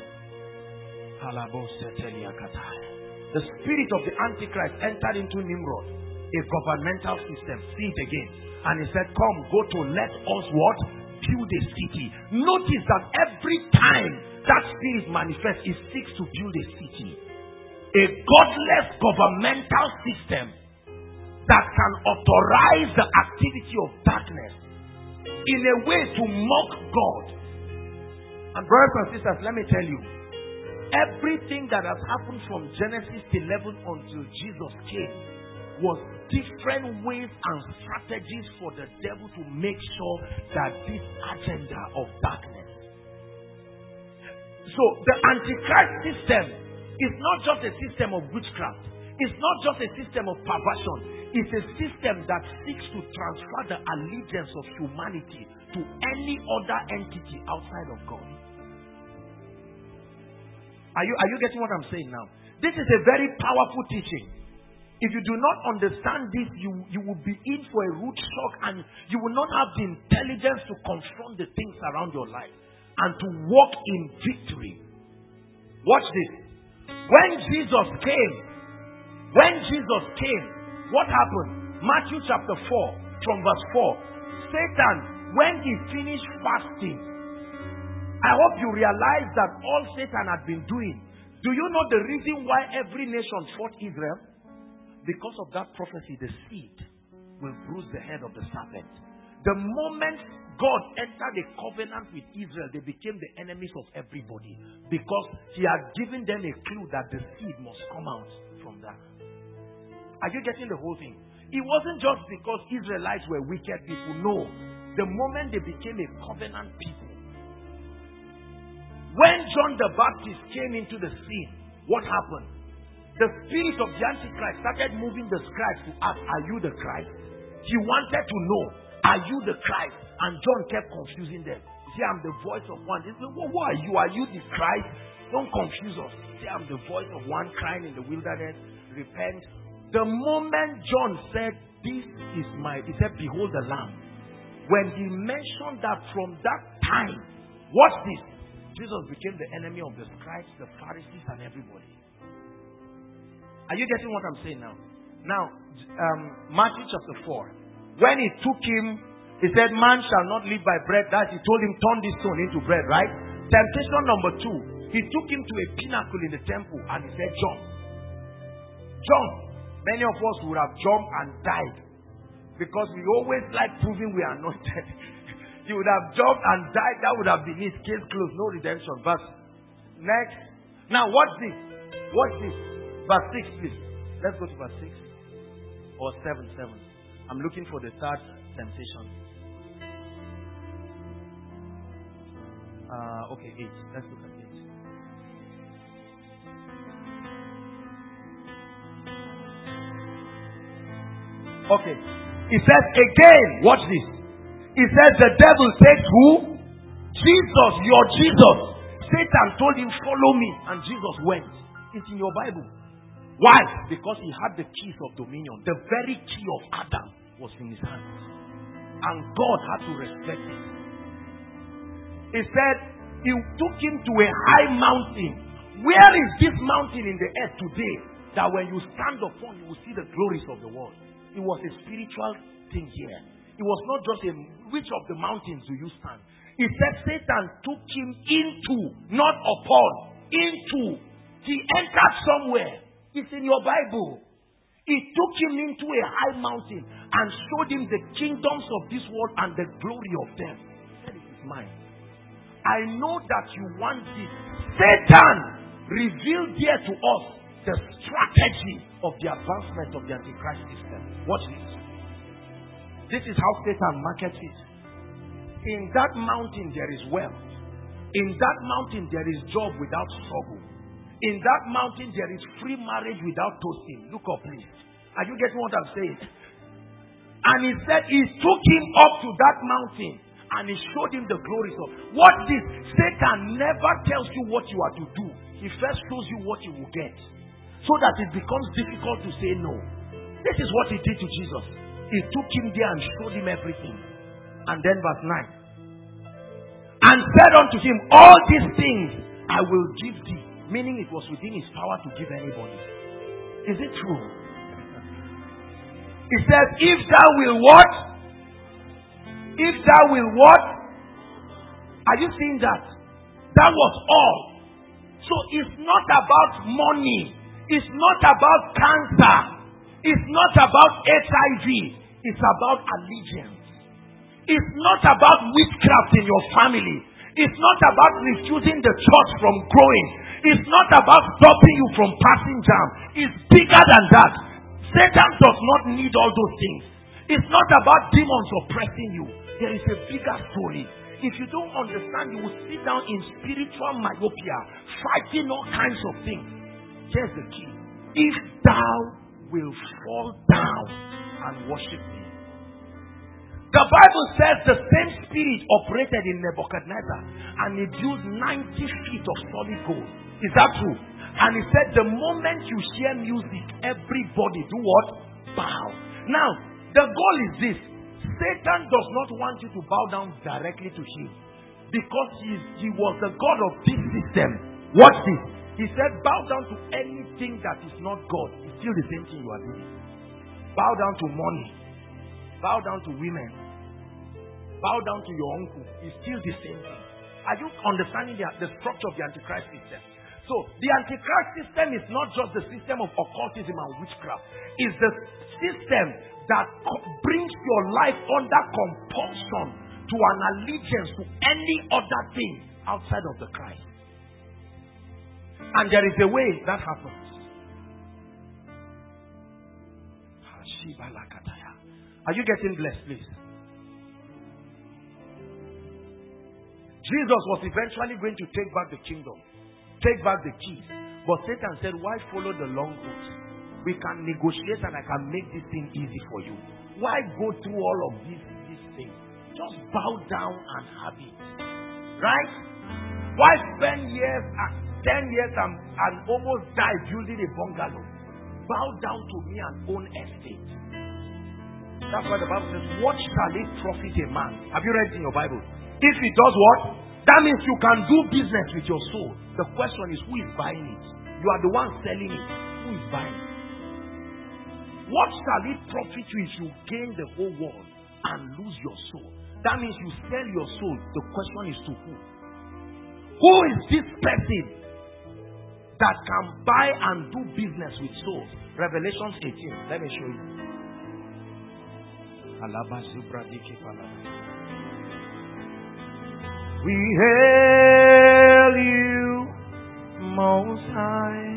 The spirit of the Antichrist entered into Nimrod, a governmental system. See it again. And he said, come, go to let us what? Build a city. Notice that every time that spirit manifests, it seeks to build a city. A godless governmental system that can authorize the activity of darkness in a way to mock God. And brothers and sisters, let me tell you, everything that has happened from Genesis eleven until Jesus came was different ways and strategies for the devil to make sure that this agenda of darkness. So the Antichrist system is not just a system of witchcraft. It's not just a system of perversion. It's a system that seeks to transfer the allegiance of humanity to any other entity outside of God. Are you, are you getting what I'm saying now? This is a very powerful teaching. If you do not understand this, you, you will be in for a rude shock and you will not have the intelligence to confront the things around your life and to walk in victory. Watch this. When Jesus came, when Jesus came, what happened? Matthew chapter four, from verse four. Satan, when he finished fasting, I hope you realize that all Satan had been doing. Do you know the reason why every nation fought Israel? Because of that prophecy, the seed will bruise the head of the serpent. The moment God entered a covenant with Israel, they became the enemies of everybody. Because he had given them a clue that the seed must come out from that. Are you getting the whole thing? It wasn't just because Israelites were wicked people. No. The moment they became a covenant people. When John the Baptist came into the scene, what happened? The spirit of the Antichrist started moving the scribes to ask, are you the Christ? He wanted to know, are you the Christ? And John kept confusing them. He said, I'm the voice of one. They said, well, who are you? Are you the Christ? Don't confuse us. He said, I'm the voice of one crying in the wilderness. Repent. The moment John said, this is my, he said, behold the Lamb. When he mentioned that, from that time, watch this, Jesus became the enemy of the scribes, the Pharisees, and everybody. Are you getting what I'm saying now? Now, um, Matthew chapter four. When he took him, he said, man shall not live by bread. That he told him, turn this stone into bread, right? Temptation number two. He took him to a pinnacle in the temple and he said, jump. Jump. Many of us would have jumped and died. Because we always like proving we are anointed. You would have jumped and died. That would have been his case closed. No redemption. Verse next. Now watch this. Watch this. Verse six, please. Let's go to verse six. Or seven, seven. I'm looking for the third temptation. Uh, okay, eight. Let's look at eight. Okay. It says again, watch this. It says the devil takes who? Jesus, your Jesus. Satan told him, follow me. And Jesus went. It's in your Bible. Why? Because he had the keys of dominion. The very key of Adam was in his hands. And God had to respect it. He said, he took him to a high mountain. Where is this mountain in the earth today? That when you stand upon, you will see the glories of the world. It was a spiritual thing here. It was not just a, which of the mountains do you stand? He said Satan took him into, not upon, into. He entered somewhere. It's in your Bible. He took him into a high mountain and showed him the kingdoms of this world and the glory of them. He said, it is mine. I know that you want this. Satan revealed here to us the strategy of the advancement of the Antichrist system. Watch this. This is how Satan markets it. In that mountain there is wealth. In that mountain there is job without struggle. In that mountain there is free marriage without toasting. Look up please. Are you getting what I'm saying? And he said he took him up to that mountain and he showed him the glories of. What this? Satan never tells you what you are to do. He first shows you what you will get. So that it becomes difficult to say no. This is what he did to Jesus. He took him there and showed him everything. And then verse nine. And said unto him, all these things I will give thee. Meaning it was within his power to give anybody. Is it true? He says, if thou will what? If thou will what? Are you seeing that? That was all. So it's not about money. It's not about cancer. It's not about H I V. It's about allegiance. It's not about witchcraft in your family. It's not about refusing the church from growing. It's not about stopping you from passing jam. It's bigger than that. Satan does not need all those things. It's not about demons oppressing you. There is a bigger story. If you don't understand, you will sit down in spiritual myopia, fighting all kinds of things. Here's the key. If thou will fall down and worship me. The Bible says the same spirit operated in Nebuchadnezzar and he built ninety feet of solid gold. Is that true? And he said, the moment you hear music, everybody do what? Bow. Now, the goal is this. Satan does not want you to bow down directly to him. Because he, is, he was the God of this system. Watch this. He said, bow down to anything that is not God. It's still the same thing you are doing. Bow down to money. Bow down to women. Bow down to your uncle. It's still the same thing. Are you understanding the, the structure of the Antichrist system? So, the Antichrist system is not just the system of occultism and witchcraft. It's the system that co- brings your life under compulsion to an allegiance to any other thing outside of the Christ. And there is a way that happens. Are you getting blessed, please? Jesus was eventually going to take back the kingdom, take back the keys. But Satan said, why follow the long route? We can negotiate and I can make this thing easy for you. Why go through all of these, these things? Just bow down and have it. Right? Why spend years, ten years and, and almost die building a bungalow? Bow down to me and own estate. That's why the Bible says, what shall it profit a man? Have you read it in your Bible? If he does what? That means you can do business with your soul. The question is, who is buying it? You are the one selling it. Who is buying it? What shall it profit you if you gain the whole world and lose your soul? That means you sell your soul. The question is to who? Who is this person that can buy and do business with souls? Revelation eighteen. Let me show you. We hail you, Most High.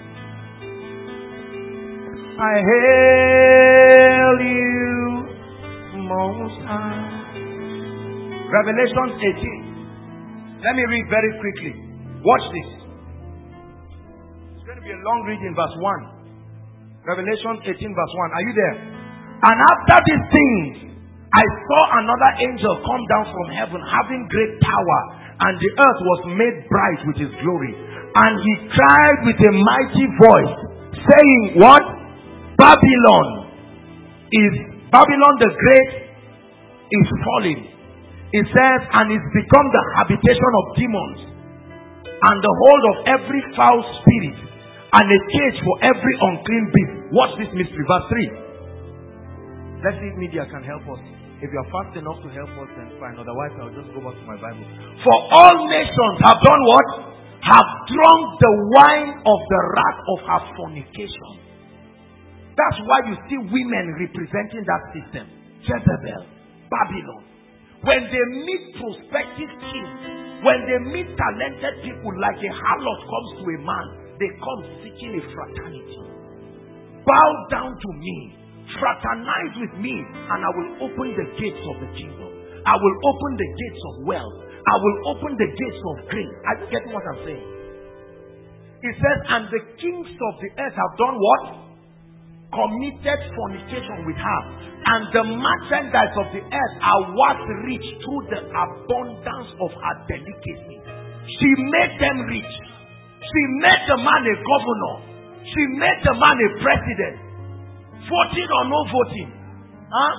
I hail you, Most High. Revelation eighteen. Let me read very quickly. Watch this. It's going to be a long reading, verse one. Revelation eighteen, verse one. Are you there? And after these things, I saw another angel come down from heaven, having great power, and the earth was made bright with his glory. And he cried with a mighty voice, saying, what? Babylon is, Babylon the Great is falling. It says, and is become the habitation of demons, and the hold of every foul spirit, and a cage for every unclean beast. Watch this mystery. Verse three. Let's see if media can help us. If you are fast enough to help us, then fine. Otherwise, I'll just go back to my Bible. For all nations have done what? Have drunk the wine of the wrath of her fornication. That's why you see women representing that system. Jezebel, Babylon. When they meet prospective kings, when they meet talented people, like a harlot comes to a man, they come seeking a fraternity. Bow down to me. Fraternize with me, and I will open the gates of the kingdom. I will open the gates of wealth. I will open the gates of grace. Are you getting what I'm saying? It says, and the kings of the earth have done what? Committed fornication with her. And the merchandise of the earth are what rich through the abundance of her delicacy. She made them rich. She made the man a governor. She made the man a president. Voting or no voting. Huh?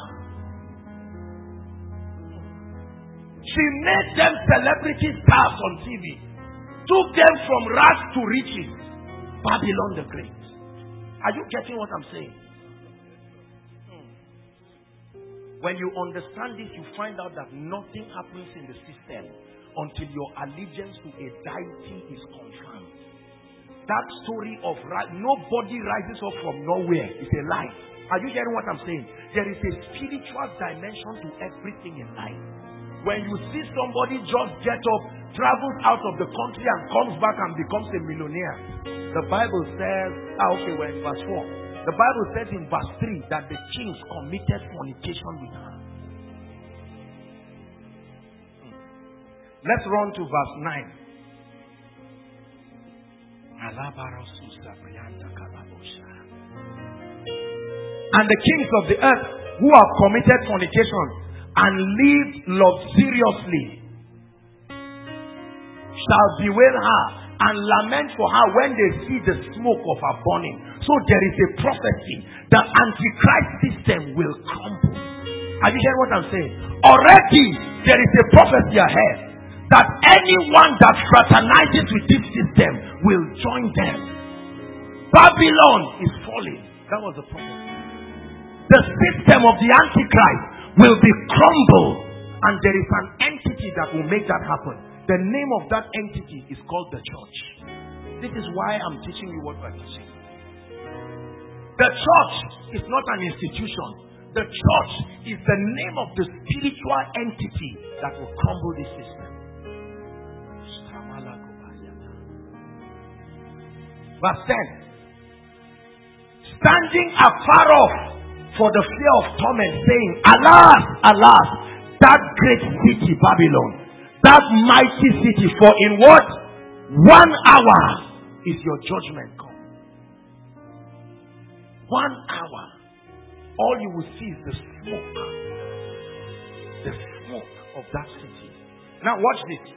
She made them celebrity stars on T V. Took them from rags to riches. Babylon the Great. Are you getting what I'm saying? Hmm. When you understand this, you find out that nothing happens in the system until your allegiance to a deity is confirmed. That story of ri- nobody rises up from nowhere is a lie. Are you hearing what I'm saying? There is a spiritual dimension to everything in life. When you see somebody just get up, travels out of the country and comes back and becomes a millionaire, the Bible says, ah, okay, we're in verse four. The Bible says in verse three that the kings committed fornication with her. Let's run to verse nine. And the kings of the earth who have committed fornication and lived luxuriously shall bewail her and lament for her when they see the smoke of her burning. So there is a prophecy. The Antichrist system will crumble. Are you hearing what I'm saying? Already there is a prophecy ahead that anyone that fraternizes with this system will join them. Babylon is falling. That was the prophecy. The system of the Antichrist will be crumbled, and there is an entity that will make that happen. The name of that entity is called the church. This is why I'm teaching you what we're teaching. The church is not an institution. The church is the name of the spiritual entity that will crumble this system. Verse ten. Standing afar off for the fear of torment, saying, Alas, alas, that great city Babylon, that mighty city, for in what? One hour is your judgment come. One hour. All you will see is the smoke. The smoke of that city. Now watch this.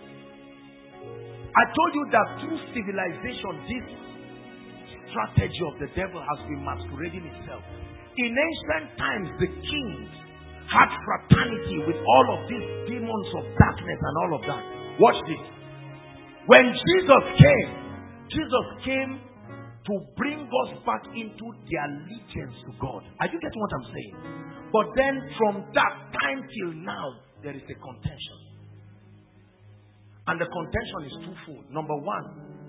I told you that through civilization, this strategy of the devil has been masquerading itself. In ancient times, the kings had fraternity with all of these demons of darkness and all of that. Watch this. When Jesus came, Jesus came to bring us back into the allegiance to God. Are you getting what I'm saying? But then from that time till now, there is a contention. And the contention is twofold. Number one,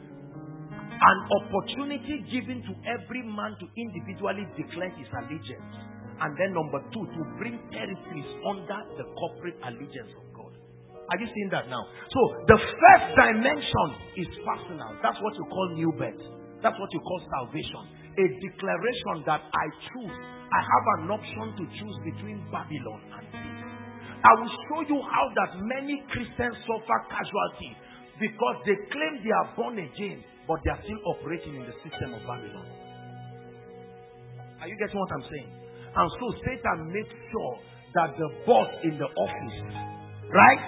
an opportunity given to every man to individually declare his allegiance. And then number two, to bring territories under the corporate allegiance of God. Are you seeing that now? So the first dimension is personal. That's what you call new birth. That's what you call salvation. A declaration that I choose. I have an option to choose between Babylon and peace. I will show you how that many Christians suffer casualty because they claim they are born again, but they are still operating in the system of Babylon. Are you getting what I'm saying? And so Satan makes sure that the boss in the office, right,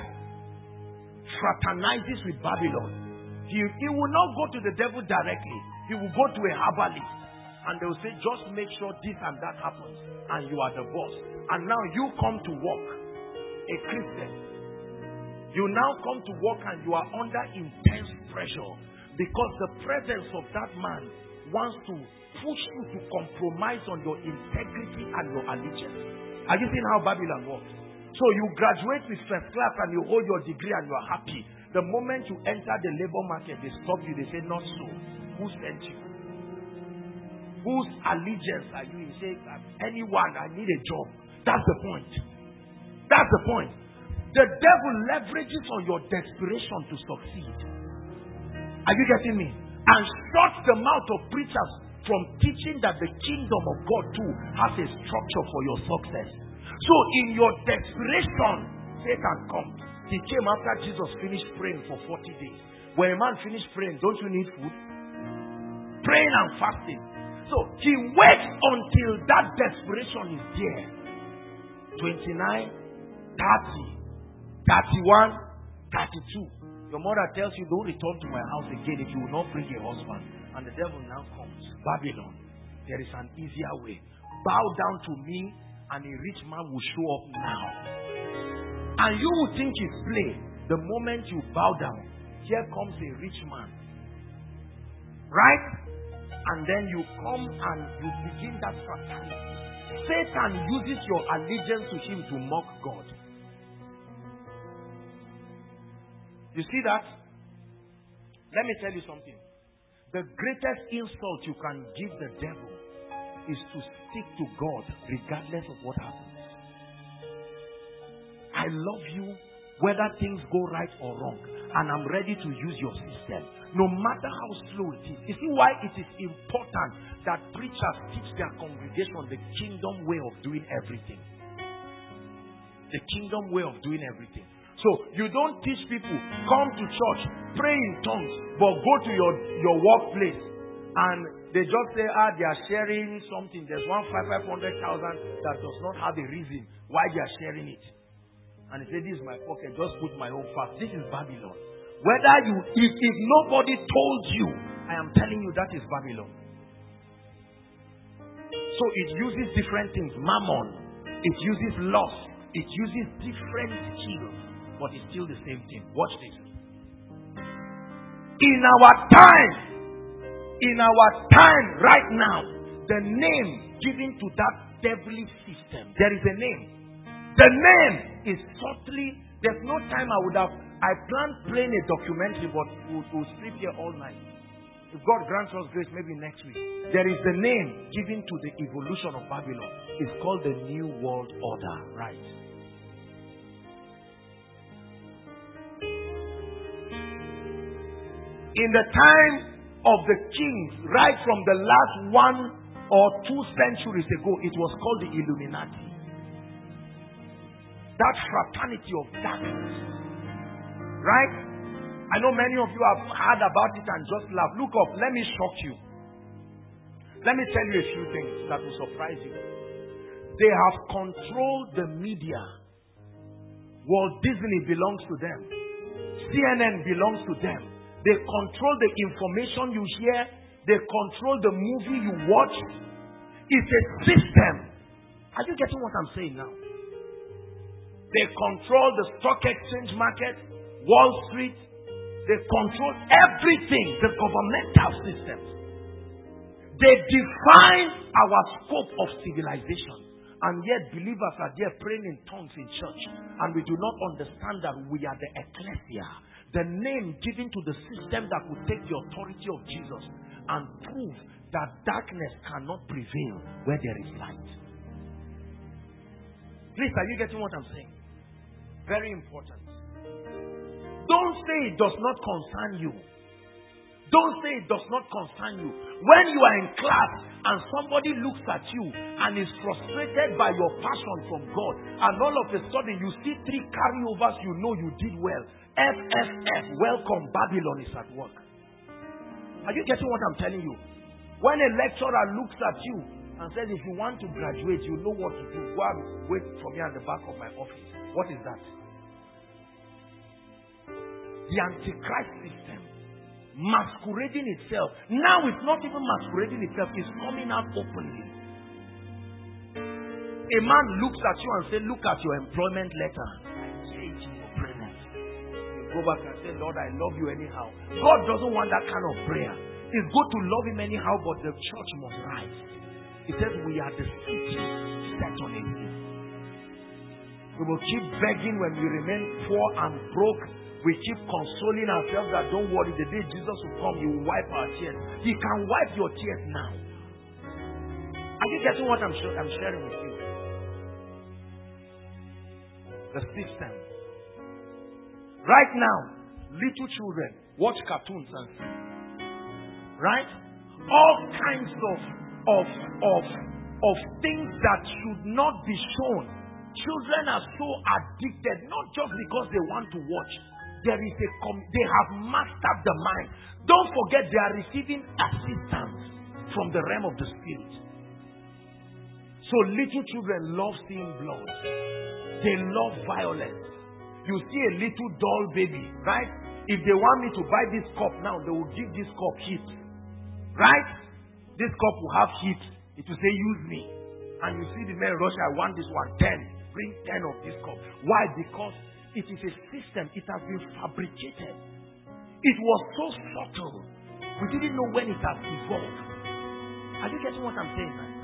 fraternizes with Babylon. He, he will not go to the devil directly. He will go to a herbalist. And they will say, just make sure this and that happens. And you are the boss. And now you come to work. A Christian. You now come to work and you are under intense pressure. Because the presence of that man wants to push you to compromise on your integrity and your allegiance. Are you seeing how Babylon works? So you graduate with first class and you hold your degree and you are happy. The moment you enter the labor market, they stop you. They say, not so. Who sent you? Whose allegiance are you? You say, anyone, I need a job. That's the point. That's the point. The devil leverages on your desperation to succeed. Are you getting me? And shuts the mouth of preachers from teaching that the kingdom of God too has a structure for your success. So in your desperation, Satan comes. He came after Jesus finished praying for forty days. When a man finished praying, don't you need food? Praying and fasting. So he waits until that desperation is there. twenty-nine, thirty, thirty-one, thirty-two. Your mother tells you, don't return to my house again if you will not bring a husband. And the devil now comes. Babylon, there is an easier way. Bow down to me and a rich man will show up now. And you will think it's play. The moment you bow down, here comes a rich man. Right? And then you come and you begin that fraternity. Satan uses your allegiance to him to mock God. You see that? Let me tell you something. The greatest insult you can give the devil is to stick to God regardless of what happens. I love you whether things go right or wrong, and I'm ready to use your system no matter how slow it is. You see why it is important that preachers teach their congregation the kingdom way of doing everything. The kingdom way of doing everything. So you don't teach people, come to church, pray in tongues, but go to your, your workplace and they just say, ah, they are sharing something. There's one five five hundred thousand that does not have a reason why they are sharing it. And they say, this is my pocket, just put my own fast. This is Babylon. Whether you, if, if nobody told you, I am telling you that is Babylon. So it uses different things. Mammon. It uses lust. It uses different skills. But it's still the same thing. Watch this. In our time, in our time right now, the name given to that deadly system, there is a name. The name is subtly, there's no time I would have, I planned playing a documentary, but we'll, we'll sleep here all night. If God grants us grace, maybe next week. There is the name given to the evolution of Babylon. It's called the New World Order, right? In the time of the kings, right from the last one or two centuries ago, it was called the Illuminati. That fraternity of darkness. Right? I know many of you have heard about it and just laugh. Look up, let me shock you. Let me tell you a few things that will surprise you. They have controlled the media. Walt Disney belongs to them. C N N belongs to them. They control the information you hear. They control the movie you watch. It's a system. Are you getting what I'm saying now? They control the stock exchange market, Wall Street. They control everything, the governmental systems. They define our scope of civilization. And yet believers are there praying in tongues in church. And we do not understand that we are the ecclesia. The name given to the system that will take the authority of Jesus and prove that darkness cannot prevail where there is light. Please, are you getting what I'm saying? Very important. Don't say it does not concern you. Don't say it does not concern you. When you are in class and somebody looks at you and is frustrated by your passion from God, and all of a sudden you see three carryovers, you know you did well. F F F, welcome, Babylon is at work. Are you getting what I'm telling you? When a lecturer looks at you and says, if you want to graduate, you know what to do. Go and wait for me at the back of my office. What is that? The Antichrist system. Masquerading itself. Now it's not even masquerading itself. It's coming out openly. A man looks at you and says, look at your employment letter. I say it in your presence. You go back and say, Lord, I love you anyhow. God doesn't want that kind of prayer. It's good to love him anyhow, but the church must rise. He says we are the city set on a hill. We will keep begging when we remain poor and broke. We keep consoling ourselves that don't worry, the day Jesus will come, he will wipe our tears. He can wipe your tears now. Are you getting what I'm, sh- I'm sharing with you? The system. Right now, little children watch cartoons and see. Right? All kinds of, of, of, of things that should not be shown. Children are so addicted, not just because they want to watch. There is a com- they have mastered the mind. Don't forget they are receiving assistance from the realm of the spirit. So little children love seeing blood. They love violence. You see a little doll baby, right? If they want me to buy this cup now, they will give this cup heat. Right? This cup will have heat. It will say, use me. And you see the man rush, I want this one, ten. Bring ten of this cup. Why? Because it is a system. It has been fabricated. It was so subtle. We didn't know when it has evolved. Are you getting what I'm saying right now?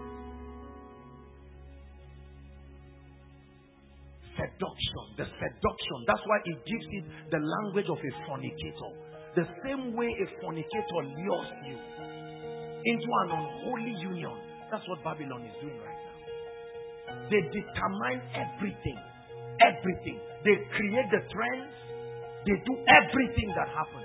Seduction. The seduction. That's why it gives it the language of a fornicator. The same way a fornicator lures you into an unholy union. That's what Babylon is doing right now. They determine everything. Everything. They create the trends. They do everything that happens.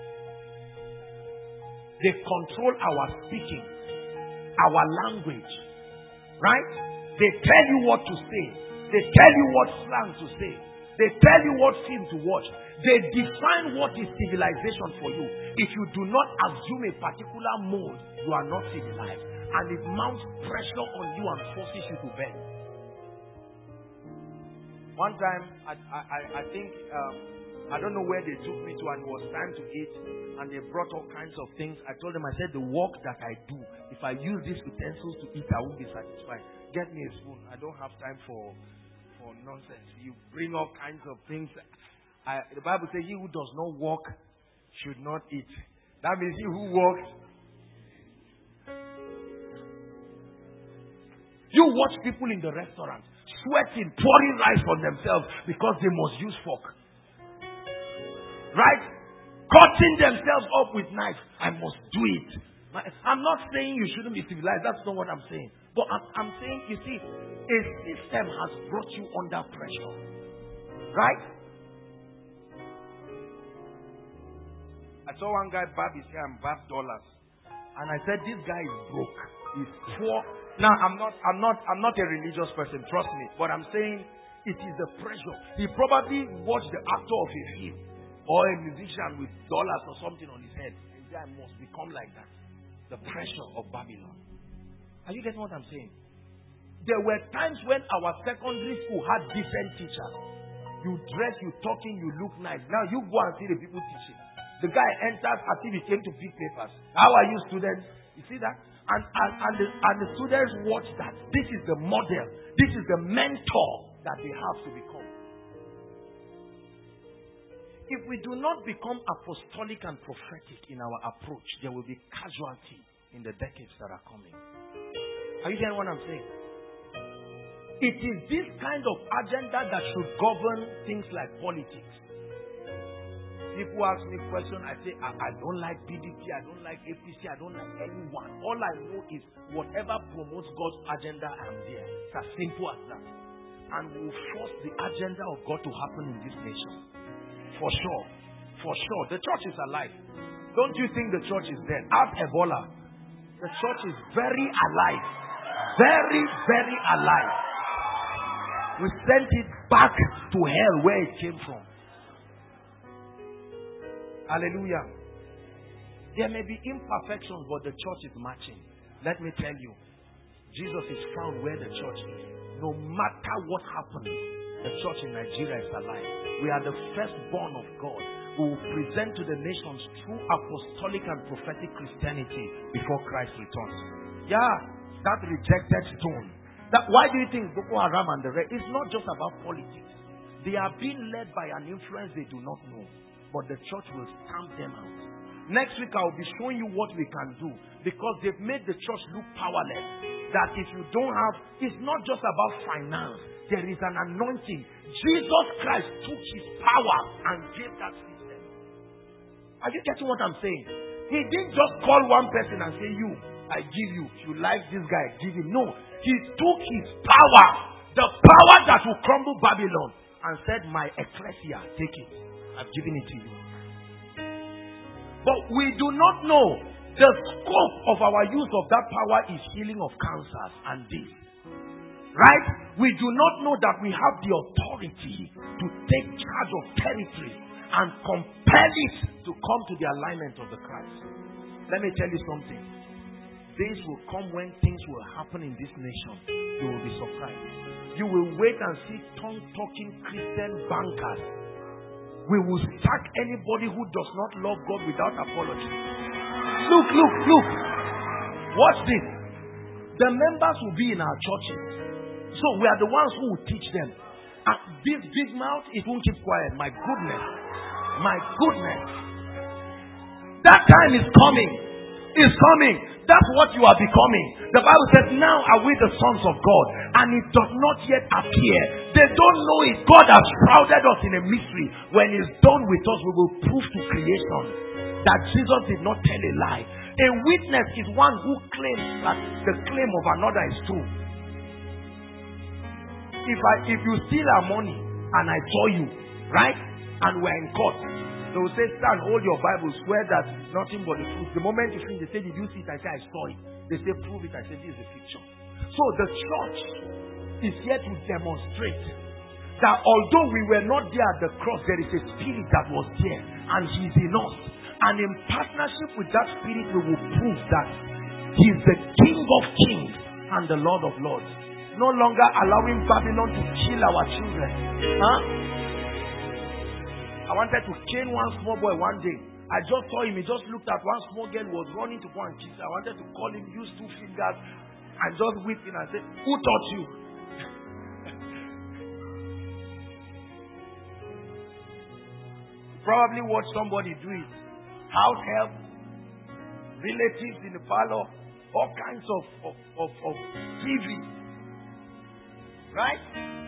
They control our speaking, our language. Right? They tell you what to say. They tell you what slang to say. They tell you what film to watch. They define what is civilization for you. If you do not assume a particular mode, you are not civilized. And it mounts pressure on you and forces you to bend. One time, I, I, I think um, I don't know where they took me to, and it was time to eat, and they brought all kinds of things. I told them, I said, the work that I do, if I use these utensils to eat, I won't be satisfied. Get me a spoon. I don't have time for, for nonsense. You bring all kinds of things. I, the Bible says, he who does not walk should not eat. That means he who walks. You watch people in the restaurant sweating, pouring rice on themselves because they must use fork. Right? Cutting themselves up with knife. I must do it. I'm not saying you shouldn't be civilized. That's not what I'm saying. But I'm, I'm saying, you see, a system has brought you under pressure. Right? I saw one guy barb his hair and barb dollars. And I said, this guy is broke. He's poor. Now, I'm not, I'm not, I'm not a religious person. Trust me. But I'm saying it is the pressure. He probably watched the actor of a film or a musician with dollars or something on his head. And I must become like that. The pressure of Babylon. Are you getting what I'm saying? There were times when our secondary school had decent teachers. You dress, you talking, you look nice. Now you go and see the people teaching. The guy enters as if he came to pick papers. How are you, students? You see that? And, and, and, the, and the students watch that. This is the model. This is the mentor that they have to become. If we do not become apostolic and prophetic in our approach, there will be casualty in the decades that are coming. Are you hearing what I'm saying? It is this kind of agenda that should govern things like politics. People ask me questions, I say, I, I don't like P D P, I don't like A P C, I don't like anyone. All I know is whatever promotes God's agenda, I'm there. It's as simple as that. And we will force the agenda of God to happen in this nation. For sure. For sure. The church is alive. Don't you think the church is dead? Ask Ebola. The church is very alive. Very, very alive. We sent it back to hell where it came from. Hallelujah. There may be imperfections, but the church is marching. Let me tell you, Jesus is found where the church is. No matter what happens, the church in Nigeria is alive. We are the firstborn of God. We will present to the nations true apostolic and prophetic Christianity before Christ returns. Yeah, that rejected stone. That, why do you think Boko Haram and the rest? It's not just about politics. They are being led by an influence they do not know. But the church will stamp them out. Next week I will be showing you what we can do. Because they've made the church look powerless. That if you don't have, it's not just about finance. There is an anointing. Jesus Christ took his power and gave that system. Are you getting what I'm saying? He didn't just call one person and say, you, I give you. If you like this guy, give him. No. He took his power. The power that will crumble Babylon. And said, my ecclesia, take it. I've given it to you. But we do not know the scope of our use of that power is healing of cancers and this. Right? We do not know that we have the authority to take charge of territory and compel it to come to the alignment of the Christ. Let me tell you something. Days will come when things will happen in this nation. You will be surprised. You will wait and see tongue-talking Christian bankers. We will sack anybody who does not love God without apology. Look, look, look. Watch this. The members will be in our churches. So we are the ones who will teach them. And this big mouth, it won't keep quiet. My goodness. My goodness. That time is coming. It's coming. That's what you are becoming. The Bible says, now are we the sons of God, and it does not yet appear. They don't know it. God has shrouded us in a mystery. When it's done with us, we will prove to creation that Jesus did not tell a lie. A witness is one who claims that the claim of another is true. If I, if you steal our money and I saw you, right, and we're in court, they will say, stand, hold your Bible, swear that it's nothing but the truth. The moment you finish, they say, did you see it? I say, I saw it. They say, prove it. I say, this is a picture. So the church is here to demonstrate that although we were not there at the cross, there is a spirit that was there, and he's in us. And in partnership with that spirit, we will prove that he's the King of kings and the Lord of lords. No longer allowing Babylon to kill our children. Huh? I wanted to cane one small boy one day. I just saw him. He just looked at one small girl who was running to go and kiss her. I wanted to call him, use two fingers, and just whip him and say, "Who taught you?" Probably watch somebody do it. House help, relatives in the parlor, all kinds of, of, of, of T V. Right?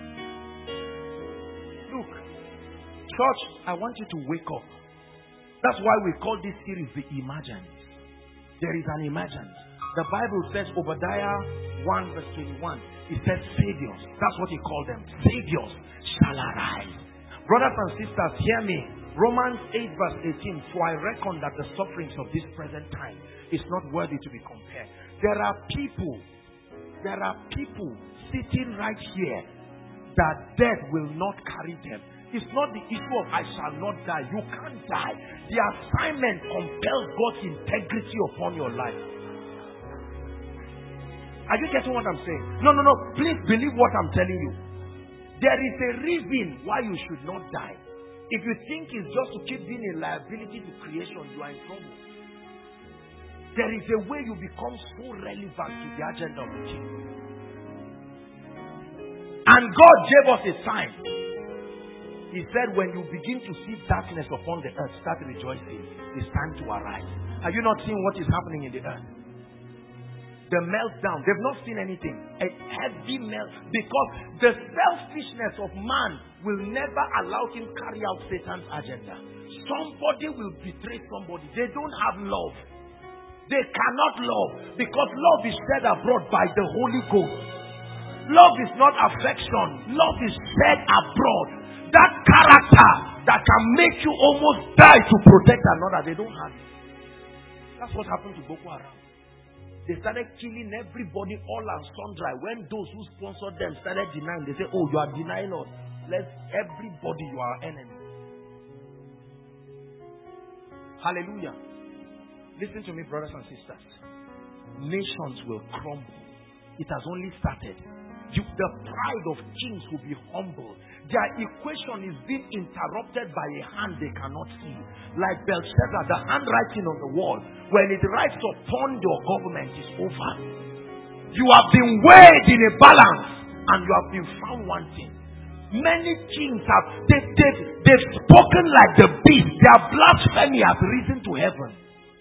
Look, church, I want you to wake up. That's why we call this series the Emergence. There is an emergence. The Bible says, Obadiah one verse twenty-one, it says saviors. That's what he called them. Saviors shall arise. Brothers and sisters, hear me. Romans eight verse eighteen, for I reckon that the sufferings of this present time is not worthy to be compared. There are people, there are people sitting right here that death will not carry them. It's not the issue of I shall not die. You can't die. The assignment compels God's integrity upon your life. Are you getting what I'm saying? No, no, no. Please believe what I'm telling you. There is a reason why you should not die. If you think it's just to keep being a liability to creation, you are in trouble. There is a way you become so relevant to the agenda of the king. And God gave us a sign. He said, when you begin to see darkness upon the earth, start rejoicing. It's time to arise. Have you not seen what is happening in the earth? The meltdown. They've not seen anything. A heavy melt. Because the selfishness of man will never allow him carry out Satan's agenda. Somebody will betray somebody. They don't have love. They cannot love. Because love is shed abroad by the Holy Ghost. Love is not affection. Love is shed abroad. That character that can make you almost die to protect another, they don't have it. That's what happened to Boko Haram. They started killing everybody all and sundry. When those who sponsored them started denying, they say, "Oh, you are denying us. Let everybody, you are our enemy." Hallelujah. Listen to me, brothers and sisters. Nations will crumble. It has only started. You, the pride of kings will be humbled. Their equation is being interrupted by a hand they cannot see. Like Belshazzar, the handwriting on the wall. When it writes upon your government, is over. You have been weighed in a balance and you have been found wanting. Many kings have, they, they, they've spoken like the beast. Their blasphemy has risen to heaven.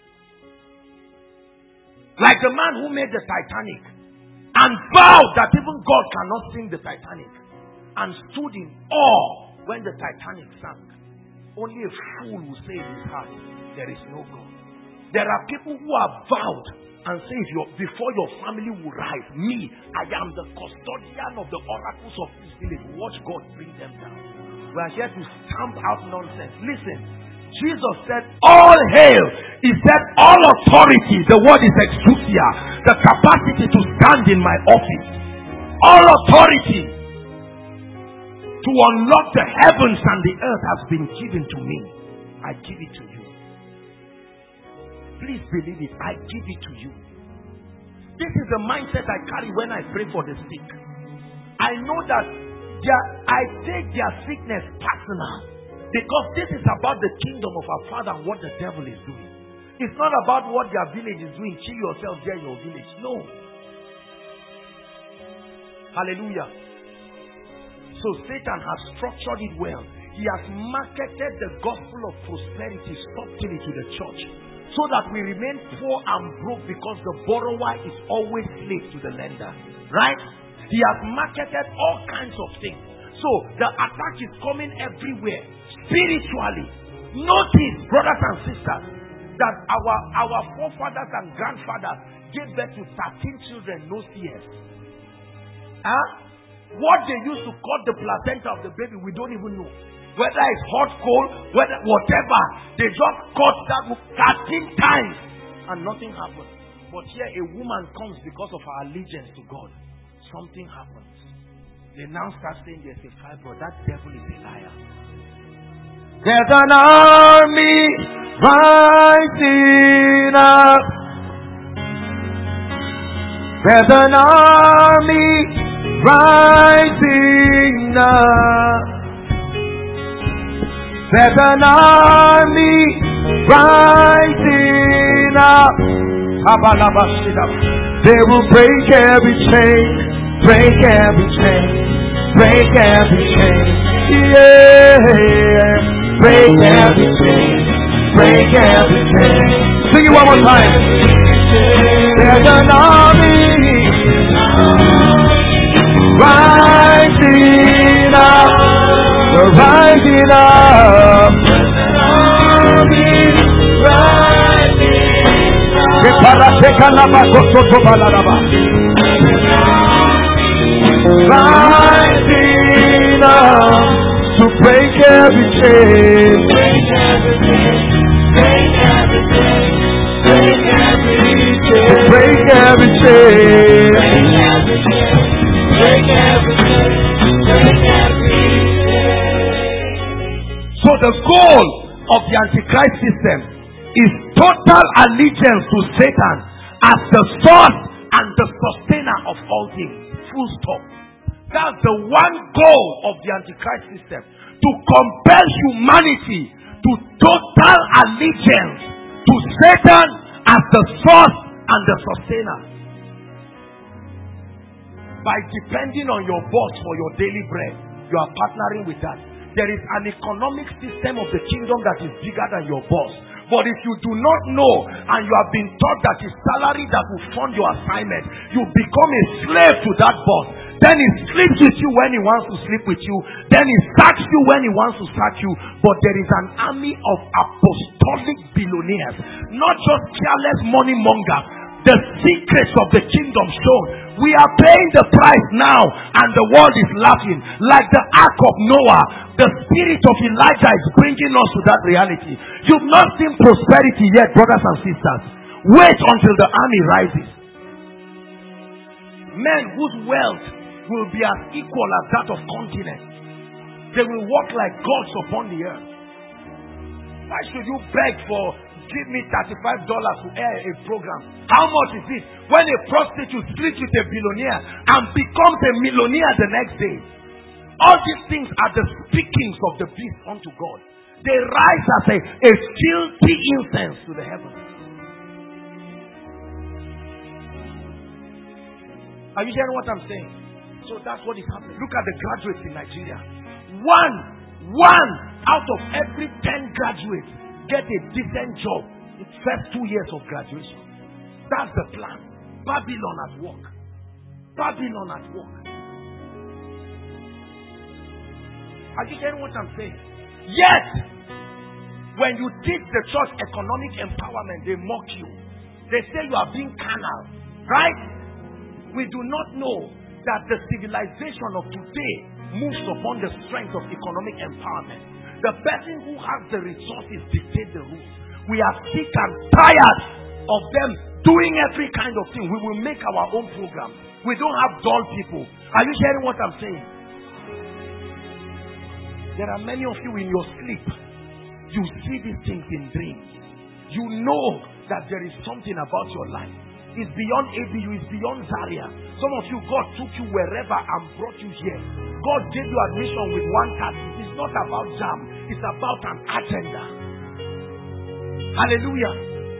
Like the man who made the Titanic and vowed that even God cannot sing the Titanic, and stood in awe when the Titanic sank. Only a fool will say in his heart, there is no God. There are people who are vowed and say, if your, before your family will rise, me, I am the custodian of the oracles of this village. Watch God bring them down. We are here to stamp out nonsense. Listen, Jesus said, all hail. He said, all authority, the word is exousia, the capacity to stand in my office. All authority to unlock the heavens and the earth has been given to me. I give it to you. Please believe it. I give it to you. This is the mindset I carry when I pray for the sick. I know that their, I take their sickness personal, because this is about the kingdom of our Father and what the devil is doing. It's not about what their village is doing. Kill yourself there in your village. No. Hallelujah. So Satan has structured it well. He has marketed the gospel of prosperity subtly to the church, so that we remain poor and broke, because the borrower is always slave to the lender. Right? He has marketed all kinds of things. So the attack is coming everywhere. Spiritually. Notice, brothers and sisters, that our, our forefathers and grandfathers gave birth to thirteen children, no C S. Huh? What they used to cut the placenta of the baby, we don't even know. Whether it's hot, cold, whether whatever, they just cut that thirteen times and nothing happened. But here a woman comes because of her allegiance to God. Something happens. They now start saying there's a fibroid. That devil is a liar. There's an army rising up. There's an army rising up. There's an army rising up. They will break every chain, break every chain, break every chain. Yeah, break every chain, break every chain. Sing it one more time. There's an army rising up, we're rising up. Rising up to break every chain, break every chain, break every chain, break every chain, break every chain, break every chain, break every chain. So the goal of the Antichrist system is total allegiance to Satan as the source and the sustainer of all things. Full stop. That's the one goal of the Antichrist system. To compel humanity to total allegiance to Satan as the source and the sustainer. By depending on your boss for your daily bread, you are partnering with that. There is an economic system of the kingdom that is bigger than your boss. But if you do not know and you have been taught that it's salary that will fund your assignment, you become a slave to that boss. Then he sleeps with you when he wants to sleep with you. Then he sacks you when he wants to sack you. But there is an army of apostolic billionaires, not just careless money mongers. The secrets of the kingdom shown. We are paying the price now and the world is laughing. Like the ark of Noah, the spirit of Elijah is bringing us to that reality. You've not seen prosperity yet, brothers and sisters. Wait until the army rises. Men whose wealth will be as equal as that of continents. They will walk like gods upon the earth. Why should you beg for, give me thirty-five dollars to air a program? How much is it? When a prostitute sleeps with a billionaire and becomes a millionaire the next day. All these things are the speakings of the beast unto God. They rise as a, a filthy incense to the heavens. Are you hearing what I'm saying? So that's what is happening. Look at the graduates in Nigeria. One, one out of every ten graduates get a decent job in the first two years of graduation. That's the plan. Babylon at work. Babylon at work. Are you hearing what I'm saying? Yet, when you teach the church economic empowerment, they mock you. They say you are being carnal. Right? We do not know that the civilization of today moves upon the strength of economic empowerment. The person who has the resources dictate the rules. We are sick and tired of them doing every kind of thing. We will make our own program. We don't have dull people. Are you hearing what I'm saying? There are many of you in your sleep. You see these things in dreams. You know that there is something about your life. It's beyond A B U, it's beyond Zaria. Some of you, God took you wherever and brought you here. God gave you admission with one task. It's not about jam, it's about an agenda. Hallelujah.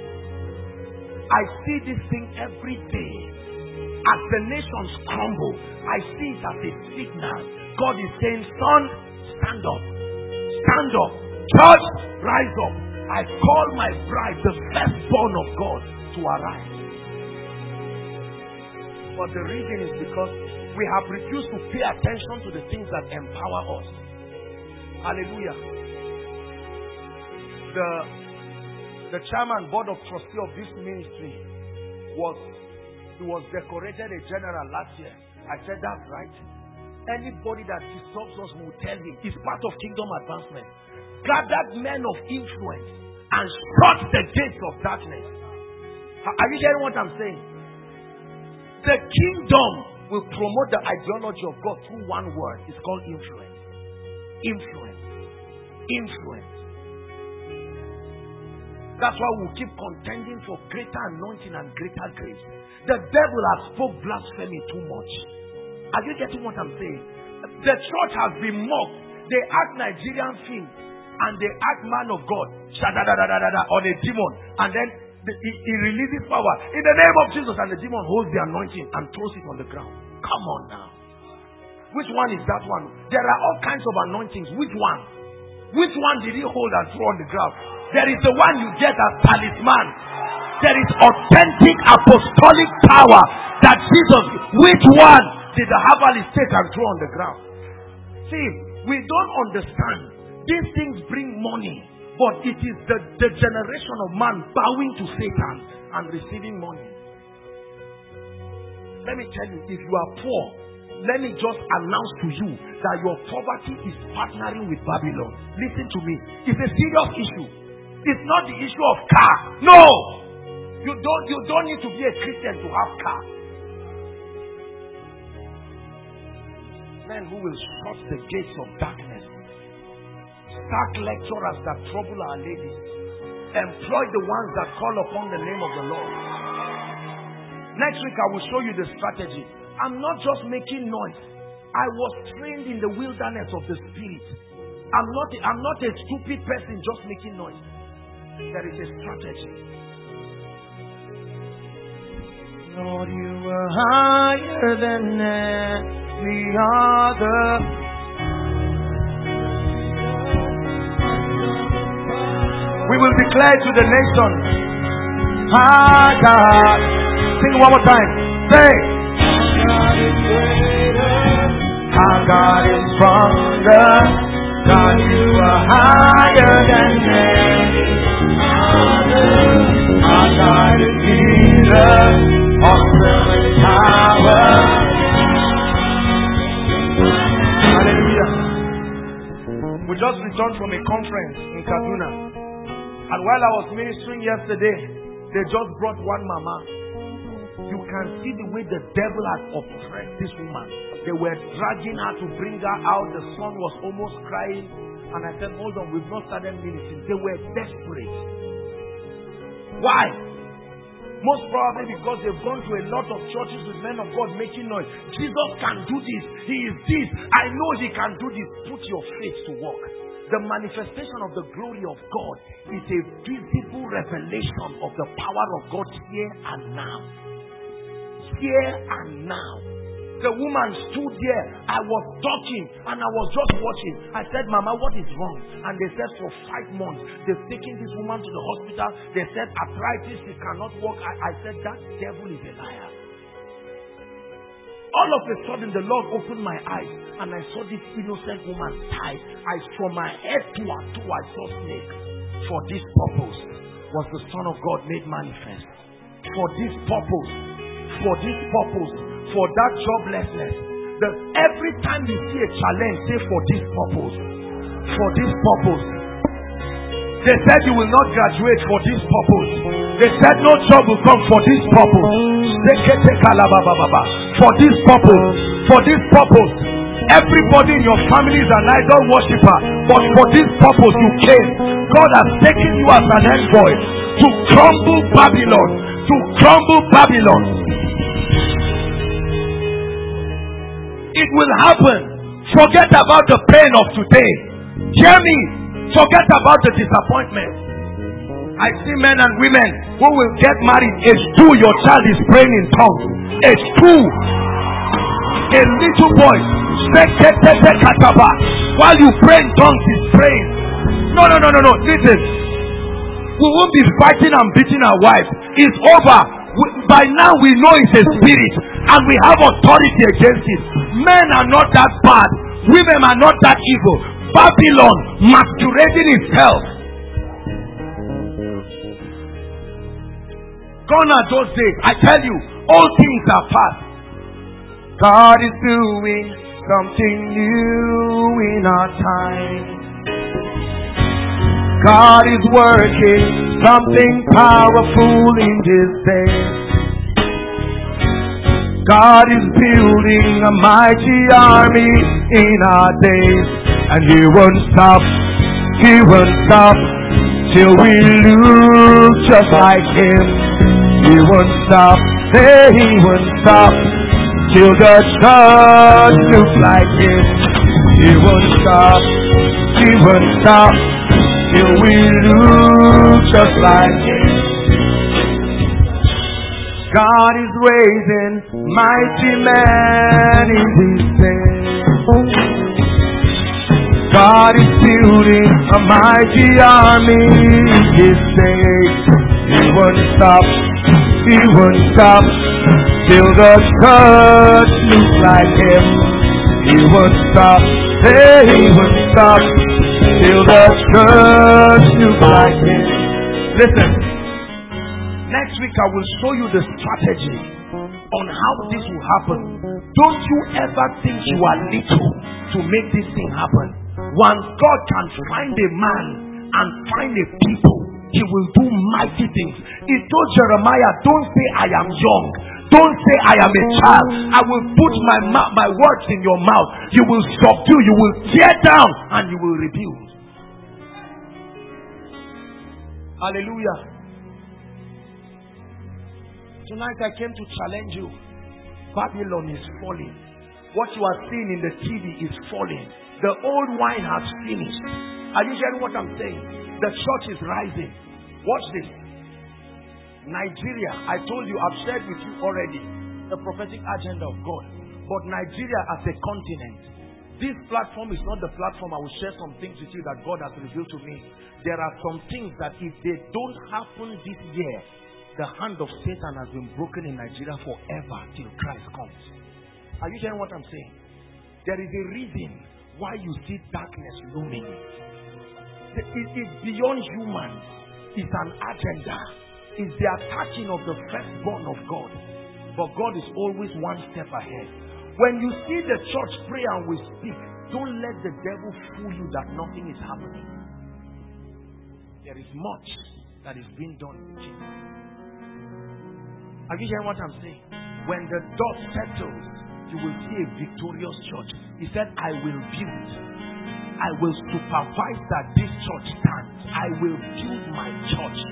I see this thing every day. As the nations crumble, I see it as a signal. God is saying, son, stand up. Stand up. Church, rise up. I call my bride, the firstborn of God, to arise. But the reason is because we have refused to pay attention to the things that empower us. Hallelujah. The, the chairman, board of trustee of this ministry was, he was decorated a general last year. I said, that's right. Anybody that disturbs us will tell him. It's part of kingdom advancement. Gathered men of influence and shut the gates of darkness. Are you hearing what I'm saying? The kingdom will promote the ideology of God through one word. It's called influence. Influence. Influence. That's why we'll keep contending for greater anointing and greater grace. The devil has spoke blasphemy too much. Are you getting what I'm saying? The church has been mocked. They act Nigerian film. and they act man of God on a demon, and then the, he, he releases power in the name of Jesus, and the demon holds the anointing and throws it on the ground. Come on now. Which one is that one? There are all kinds of anointings. Which one? Which one did he hold and throw on the ground? There is the one you get as talisman. There is authentic apostolic power that Jesus. Which one did the herbalist take and throw on the ground? See, we don't understand. These things bring money, but it is the, the generation of man bowing to Satan and receiving money. Let me tell you, if you are poor, let me just announce to you that your poverty is partnering with Babylon. Listen to me. It's a serious issue. It's not the issue of car. No! You don't, you don't need to be a Christian to have car. Men who will shut the gates of darkness. Stark lecturers that trouble our ladies. Employ the ones that call upon the name of the Lord. Next week I will show you the strategy. I'm not just making noise. I was trained in the wilderness of the Spirit. I'm not, I'm not a stupid person just making noise. There is a strategy. Lord, you are higher than every other. We will declare to the nations, our God. Sing one more time. Say, our God is stronger. God, you are higher than any other. Our God is healer, awesome in power. Hallelujah. We just returned from a conference in Kaduna. And while I was ministering yesterday, they just brought one mama. You can see the way the devil had oppressed this woman. They were dragging her to bring her out. The son was almost crying. And I said, hold on, we've not started ministering. They were desperate. Why? Most probably because they've gone to a lot of churches with men of God making noise. Jesus can do this. He is this. I know he can do this. Put your faith to work. The manifestation of the glory of God is a visible revelation of the power of God here and now. Here and now. The woman stood there. I was talking and I was just watching. I said, Mama, what is wrong? And they said, for five months, they've taken this woman to the hospital. They said, arthritis, she cannot walk. I, I said, that devil is a liar. All of a sudden, the Lord opened my eyes and I saw this innocent woman die. I saw my head to her toe, I saw snakes. For this purpose was the Son of God made manifest. For this purpose, for this purpose, for that joblessness. The, every time you see a challenge, say for this purpose. For this purpose. They said you will not graduate for this purpose. They said no job will come for this purpose. For this purpose. For this purpose. Everybody in your family is an idol worshiper. But for this purpose you came. God has taken you as an envoy to crumble Babylon. To crumble Babylon. It will happen. Forget about the pain of today. Hear me. Forget about the disappointment. I see men and women who will get married. Age two, your child is praying in tongues. Age two, a little boy, while you pray in tongues, he's praying. No, no, no, no, no. Listen. We won't be fighting and beating our wives. It's over. By now we know it's a spirit and we have authority against it. Men are not that bad. Women are not that evil. Babylon masquerading itself. Gone are those days. I tell you, all things are past. God is doing something new in our time. God is working something powerful in this day. God is building a mighty army in our days. And He won't stop, He won't stop till we look just like Him. He won't stop, hey, He won't stop till the church looks like Him. He won't stop, He won't stop till we look just like Him. God is raising mighty men in His day. God is building a mighty army in His day. He won't stop, He won't stop, till the church looks like Him. He won't stop, hey, He won't stop, till the church looks like Him. Listen, next week I will show you the strategy on how this will happen. Don't you ever think you are little to make this thing happen. Once God can find a man and find a people, He will do mighty things. He told Jeremiah, don't say I am young. Don't say I am a child. I will put my ma- my words in your mouth. You will subdue, you will tear down, and you will rebuild. Hallelujah. Tonight I came to challenge you. Babylon is falling. What you are seeing in the T V is falling. The old wine has finished. Are you hearing what I'm saying? The church is rising. Watch this. Nigeria, I told you, I've shared with you already the prophetic agenda of God. But Nigeria as a continent, this platform is not the platform. I will share some things with you that God has revealed to me. There are some things that if they don't happen this year, the hand of Satan has been broken in Nigeria forever till Christ comes. Are you hearing what I'm saying? There is a reason why you see darkness looming. It is beyond human. It's an agenda. It's the attacking of the firstborn of God. But God is always one step ahead. When you see the church pray and we speak, don't let the devil fool you that nothing is happening. There is much that is being done in Jesus. Are you hearing what I'm saying? When the dust settles, you will see a victorious church. He said, I will build. I will supervise that this church stands. I will build my church.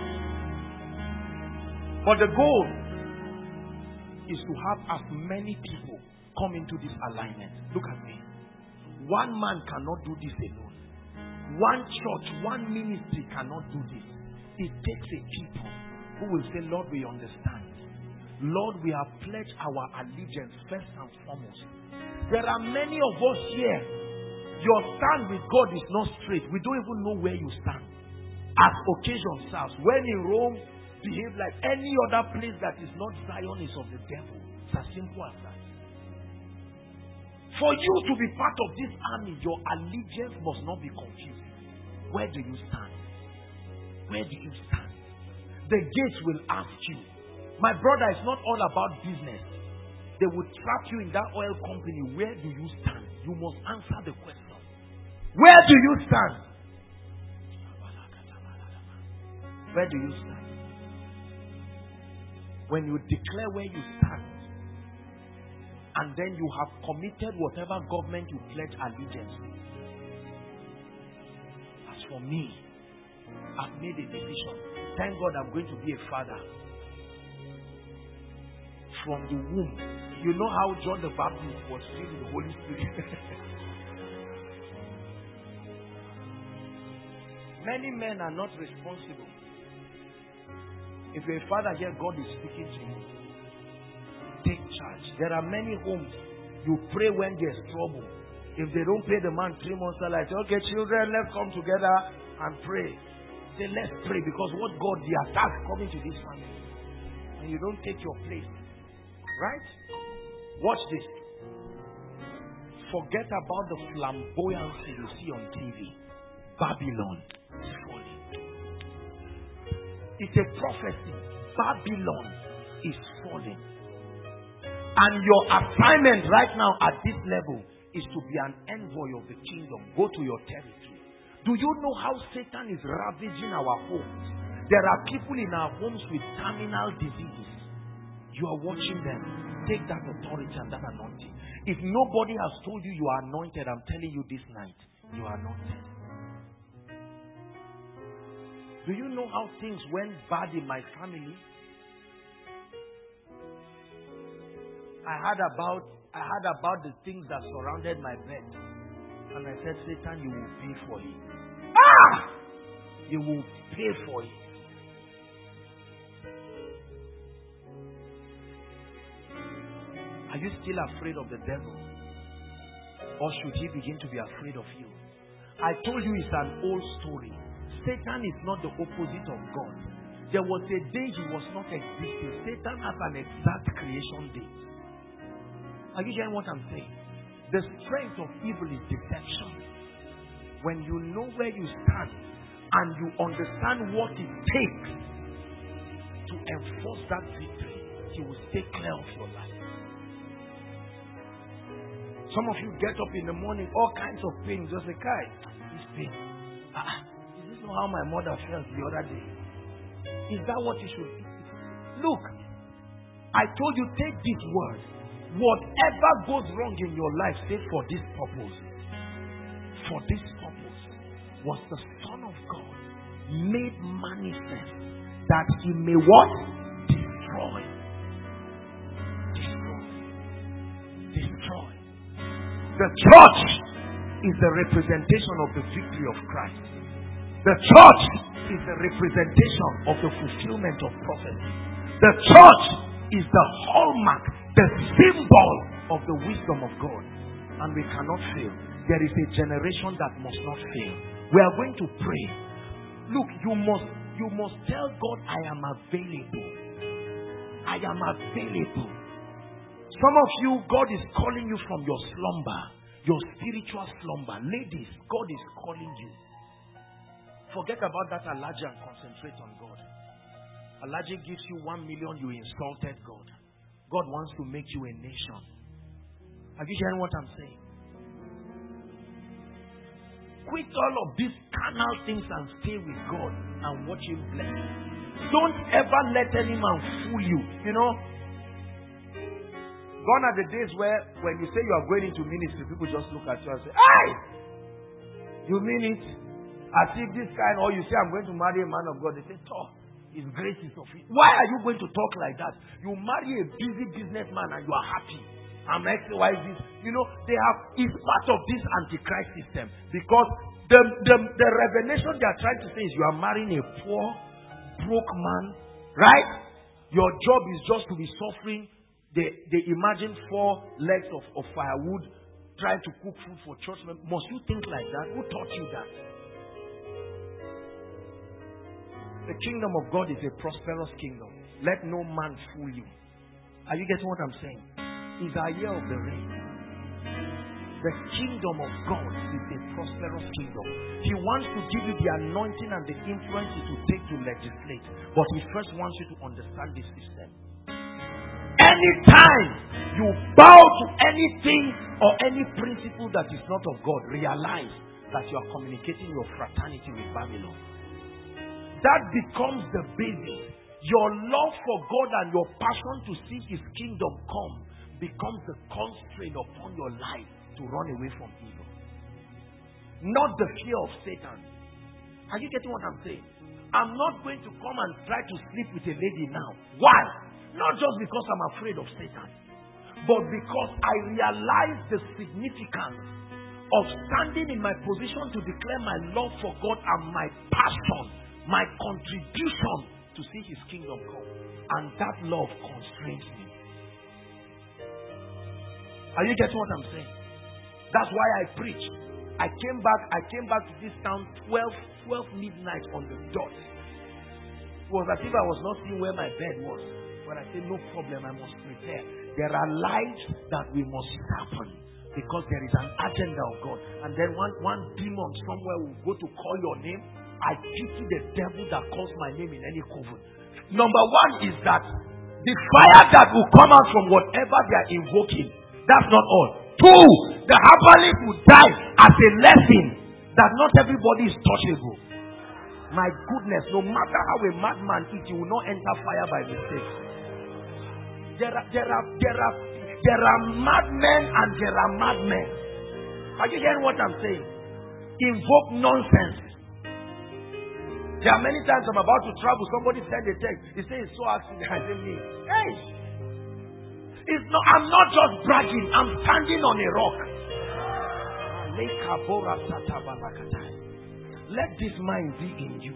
But the goal is to have as many people come into this alignment. Look at me. One man cannot do this alone. One church, one ministry cannot do this. It takes a people who will say, Lord, we understand. Lord, we have pledged our allegiance first and foremost. There are many of us here. Your stand with God is not straight. We don't even know where you stand. As occasion serves. When in Rome, behave like any other place that is not Zion is of the devil. It's as simple as that. For you to be part of this army, your allegiance must not be confused. Where do you stand? Where do you stand? The gates will ask you. My brother, it's not all about business. They will trap you in that oil company. Where do you stand? You must answer the question. Where do you stand? Where do you stand? When you declare where you stand, and then you have committed whatever government you pledge allegiance to. As for me, I've made a decision. Thank God I'm going to be a father. From the womb. You know how John the Baptist was filled with the Holy Spirit. Many men are not responsible. If you're a father here, God is speaking to you. Take charge. There are many homes. You pray when there's trouble. If they don't pay the man three months salary, say, okay, children, let's come together and pray. Say, let's pray, because what God, the attack coming to this family. And you don't take your place. Right? Watch this. Forget about the flamboyancy you see on T V. Babylon is falling. It's a prophecy. Babylon is falling. And your assignment right now at this level is to be an envoy of the kingdom. Go to your territory. Do you know how Satan is ravaging our homes? There are people in our homes with terminal diseases. You are watching them. Take that authority and that anointing. If nobody has told you you are anointed, I'm telling you this night, you are anointed. Do you know how things went bad in my family? I heard about I heard about the things that surrounded my bed. And I said, Satan, you will pay for it. Ah! He will pay for it. Are you still afraid of the devil? Or should he begin to be afraid of you? I told you it's an old story. Satan is not the opposite of God. There was a day he was not existing. Satan has an exact creation date. Are you hearing what I'm saying? The strength of evil is deception. When you know where you stand and you understand what it takes to enforce that victory, he will stay clear of your life. Some of you get up in the morning, all kinds of pain. Just say, Kai, this pain. Ah, is this not how my mother felt the other day? Is that what you should do? Look, I told you, take this word. Whatever goes wrong in your life, say for this purpose. For this purpose was the Son of God made manifest that he may what? Destroy. Destroy. Destroy. The church is the representation of the victory of Christ. The church is the representation of the fulfillment of prophecy. The church is the hallmark, the symbol of the wisdom of God. And we cannot fail. There is a generation that must not fail. We are going to pray. Look, you must you must tell God, I am available. I am available. Some of you, God is calling you from your slumber, your spiritual slumber. Ladies, God is calling you. Forget about that allergy and concentrate on God. Allergy gives you one million, you insulted God. God wants to make you a nation. Are you hearing what I'm saying? Quit all of these carnal things and stay with God and watch him bless. Don't ever let any man fool you. You know, gone are the days where when you say you are going into ministry, people just look at you and say, hey! You mean it? As if this kind, or you say, I'm going to marry a man of God. They say, talk. His grace is sufficient. Why are you going to talk like that? You marry a busy businessman and you are happy. I'm X Y Z. You know, they have, it's part of this antichrist system. Because the, the, the revelation they are trying to say is you are marrying a poor, broke man. Right? Your job is just to be suffering. They, they imagine four legs of, of firewood trying to cook food for church members. Must you think like that? Who taught you that? The kingdom of God is a prosperous kingdom. Let no man fool you. Are you getting what I'm saying? It's our year of the reign. The kingdom of God is a prosperous kingdom. He wants to give you the anointing and the influence it will take to legislate. But he first wants you to understand this system. Anytime you bow to anything or any principle that is not of God, realize that you are communicating your fraternity with Babylon. That becomes the basis. Your love for God and your passion to see his kingdom come becomes the constraint upon your life to run away from evil. Not the fear of Satan. Are you getting what I'm saying? I'm not going to come and try to sleep with a lady now. Why? Not just because I'm afraid of Satan, but because I realize the significance of standing in my position to declare my love for God and my passion, my contribution to see his kingdom come. And that love constrains me. Are you getting what I'm saying? That's why I preach. I came back, I came back to this town twelve, twelve midnight on the dot. It was as if I was not seeing where my bed was. But I said, no problem, I must prepare. There are lives that we must happen because there is an agenda of God. And then one, one demon somewhere will go to call your name. I pity the devil that calls my name in any coven. Number one is that the fire that will come out from whatever they are invoking, that's not all. Two, the herbalist will die as a lesson that not everybody is touchable. My goodness, no matter how a madman eats, he will not enter fire by mistake. There are, there are, there are, there are madmen and there are madmen. Are you hearing what I'm saying? Invoke nonsense. There are many times I'm about to travel. Somebody said a text. He says it's so accident. I say me. Hey, it's not. I'm not just bragging. I'm standing on a rock. let this mind be in you.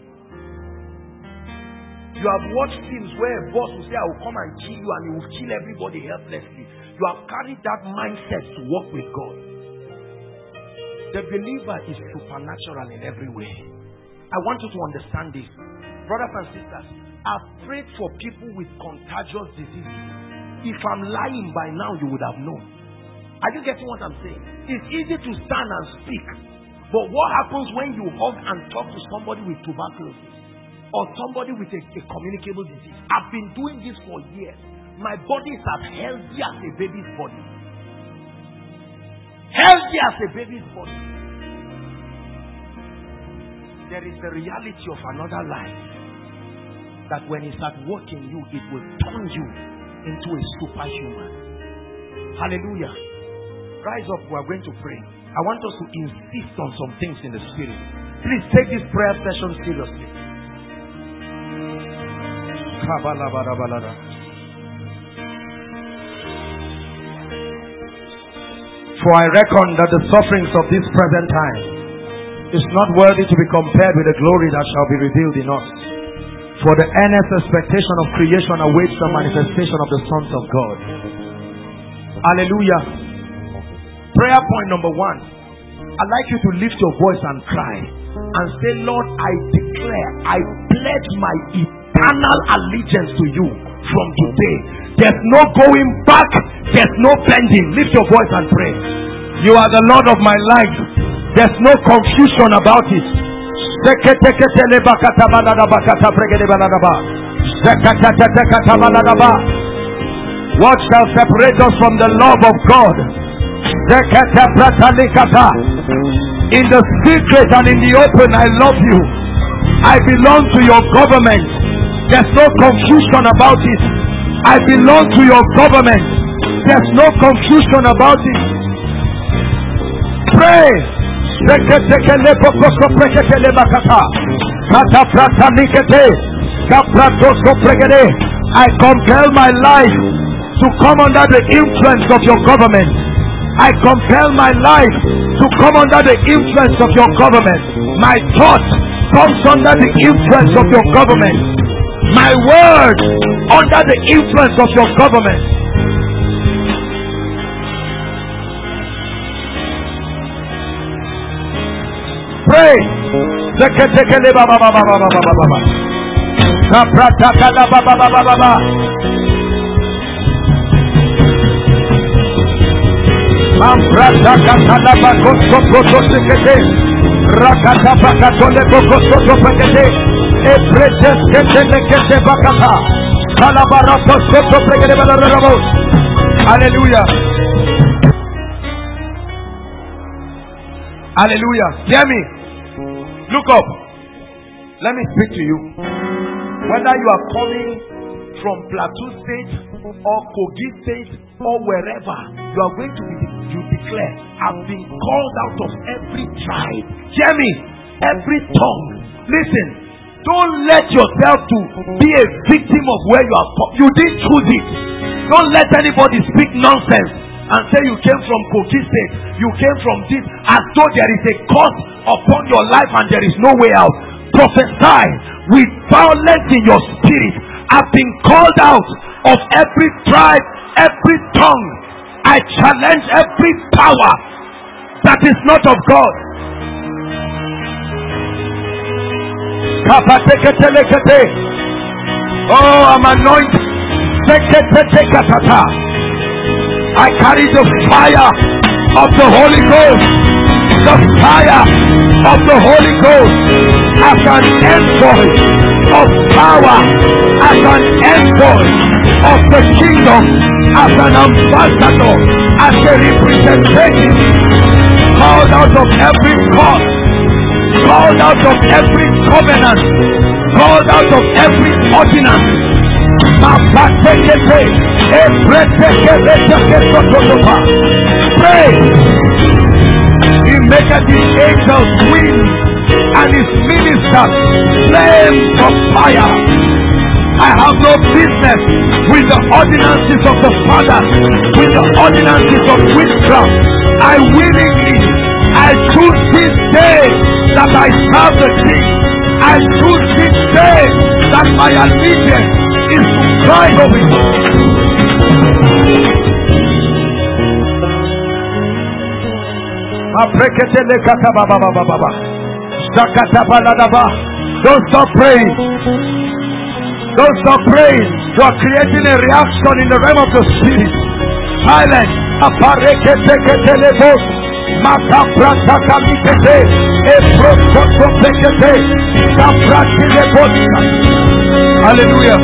You have watched films where a boss will say, I will come and kill you, and he will kill everybody helplessly. You have carried that mindset to work with God. The believer is supernatural in every way. I want you to understand this. Brothers and sisters, I've prayed for people with contagious diseases. If I'm lying by now, you would have known. Are you getting what I'm saying? It's easy to stand and speak. But what happens when you hug and talk to somebody with tuberculosis? Or somebody with a, a communicable disease? I've been doing this for years. My body is as healthy as a baby's body. Healthy as a baby's body. There is the reality of another life. That when it's at work in you, it will turn you into a superhuman. Hallelujah. Rise up, we are going to pray. I want us to insist on some things in the spirit. Please take this prayer session seriously. For I reckon that the sufferings of this present time is not worthy to be compared with the glory that shall be revealed in us. For the earnest expectation of creation awaits the manifestation of the sons of God. Hallelujah. Prayer point number one. I'd like you to lift your voice and cry and say, Lord, I declare, I pledge my eternal allegiance to you from today. There's no going back. There's no bending. Lift your voice and pray. You are the Lord of my life. There's no confusion about it. What shall separate us from the love of God? In the secret and in the open, I love you. I belong to your government. There's no confusion about it. I belong to your government. There's no confusion about it. Pray. I compel my life to come under the influence of your government. I compel my life to come under the influence of your government. My thought comes under the influence of your government. My word under the influence of your government. Pray. Hallelujah. Hallelujah. Hear me. Look up. Let me speak to you. Whether you are coming from Plateau State or Kogi State or wherever, you are going to be, you declare, I've been called out of every tribe. Hear me. Every tongue. Listen. Don't let yourself to be a victim of where you are from. You didn't choose it. Don't let anybody speak nonsense and say you came from Kogi State, you came from this, as though there is a curse upon your life and there is no way out. Prophesy with violence in your spirit. I've been called out of every tribe, every tongue. I challenge every power that is not of God. Oh, I'm anointed. I carry the fire of the Holy Ghost, the fire of the Holy Ghost as an envoy of power, as an envoy of the kingdom, as an ambassador, as a representative, called out of every court, called out of every covenant, called out of every ordinance. Pray. He maketh his angels winds and his ministers flames of fire. I have no business with the ordinances of the Father, with the ordinances of witchcraft. I willingly, I choose this day that I serve the King. I choose this day that my allegiance is to Christ of it. Don't stop praying. Don't stop praying. You are creating a reaction in the realm of the spirit. Silence. Hallelujah.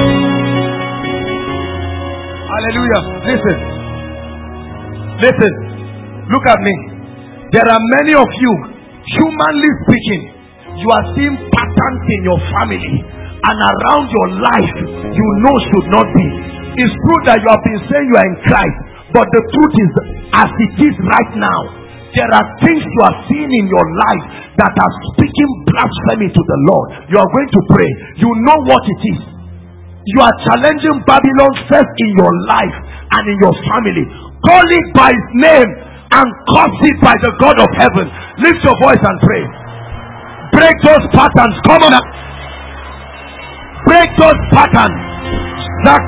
Hallelujah. Listen. Listen. Look at me. There are many of you, humanly speaking, you are seeing patterns in your family and around your life you know should not be. It's true that you have been saying you are in Christ, but the truth is, as it is right now, there are things you are seeing in your life that are speaking blasphemy to the Lord. You are going to pray. You know what it is. You are challenging Babylon first in your life and in your family. Call it by its name and curse it by the God of heaven. Lift your voice and pray. Break those patterns. Come on. Break those patterns. That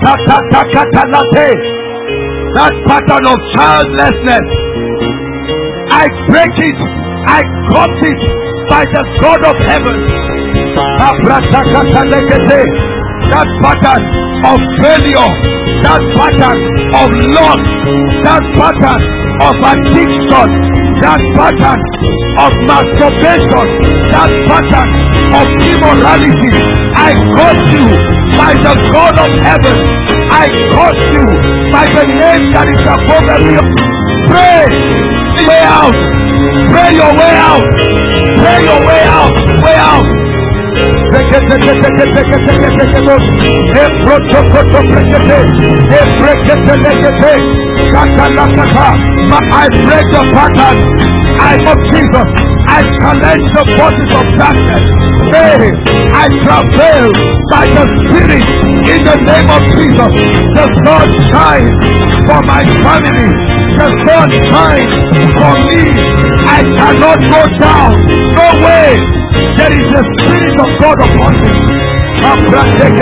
pattern of childlessness, I break it. I curse it by the God of heaven. That pattern of failure, that pattern of loss, that pattern of addiction, that pattern of masturbation, that pattern of immorality, I curse you by the God of heaven. I curse you by the name that is above every. Pray your way out. Pray your way out. Pray your way out. Way out. I break the pattern. I of Jesus. I challenge the forces of darkness. Hey, I travail by the Spirit in the name of Jesus. The sun shines for my family. The sun shines for me. I cannot go down. No way. There is a Spirit of God upon me. Call it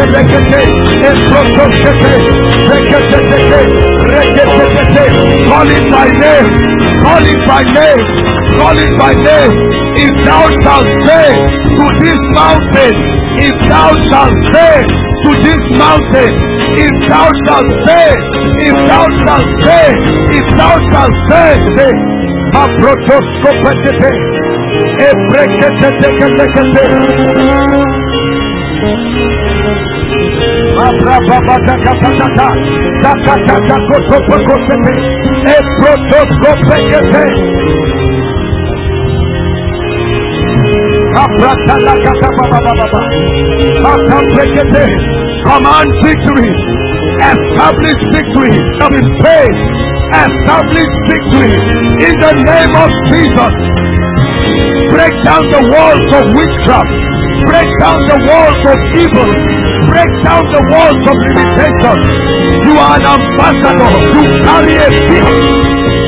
by name. Call it by name. Call it by name. If thou shalt say to this mountain, if thou shalt say to this mountain, if thou shalt say, if thou shalt say, if thou shalt say, say, Abrotoscopete, Ebrekete, Abrababata, Zakata, Kotopokosete, Ebrotoscopete, Command victory, establish victory of his faith, establish victory in the name of Jesus. Break down the walls of witchcraft, break down the walls of evil, break down the walls of limitation. You are an ambassador, you carry a gift.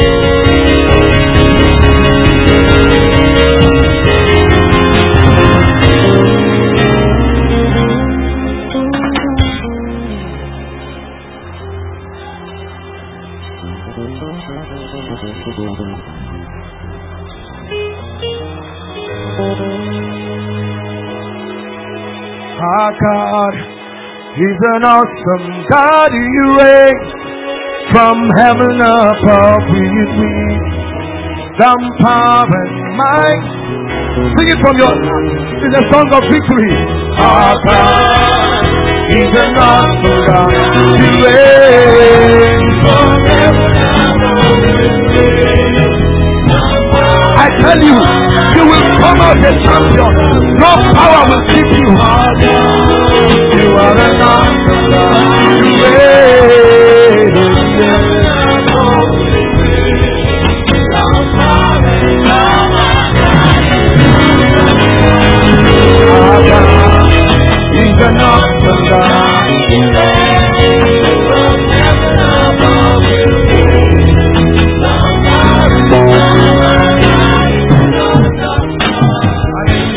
Our God is an awesome God. You reign from heaven above with wisdom, power, and might. Sing it from your heart. It's a song of victory. Our God is an awesome God. You reign from heaven above with wisdom. I tell you, you will come out a champion. No power will keep you. You are an awesome God. You reign. Our God is an awesome God. You reign from heaven above with wisdom, power, and might.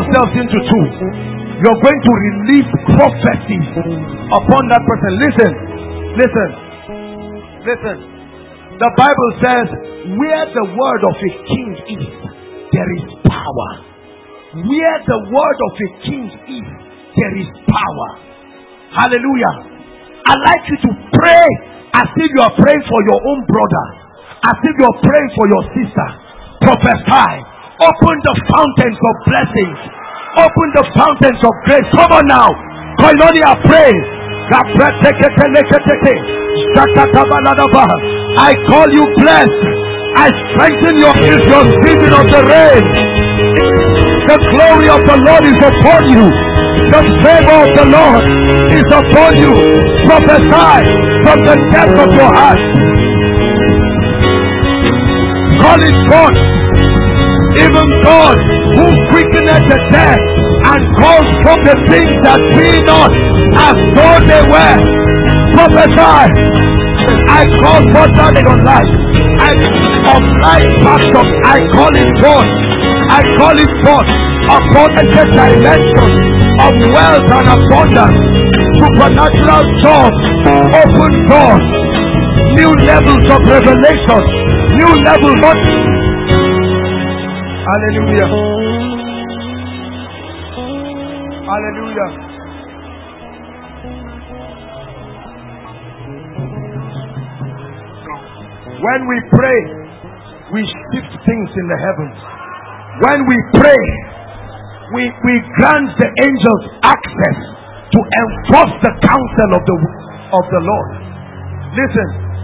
yourselves into two. You're going to release prophecy upon that person. Listen, listen, listen. The Bible says, where the word of a king is, there is power. Where the word of a king is, there is power. Hallelujah. I'd like you to pray as if you are praying for your own brother, as if you are praying for your sister. Prophesy. Open the fountains of blessings. Open the fountains of grace. Come on now. Koinonia, pray. I call you blessed. I strengthen your is your season of the rain. The glory of the Lord is upon you. The favor of the Lord is upon you. Prophesy from the depth of your heart. Call it forth. Even God who quickeneth the dead and calls from the things that be not as though they were. Prophesy. I call forth that in your life. I of life pastor. I call it forth. I call it forth upon the dimension of wealth and abundance. Supernatural doors. Open doors. New levels of revelation. New levels of Hallelujah. Hallelujah. When we pray, we shift things in the heavens. When we pray, we, we grant the angels access to enforce the counsel of the of the Lord. Listen.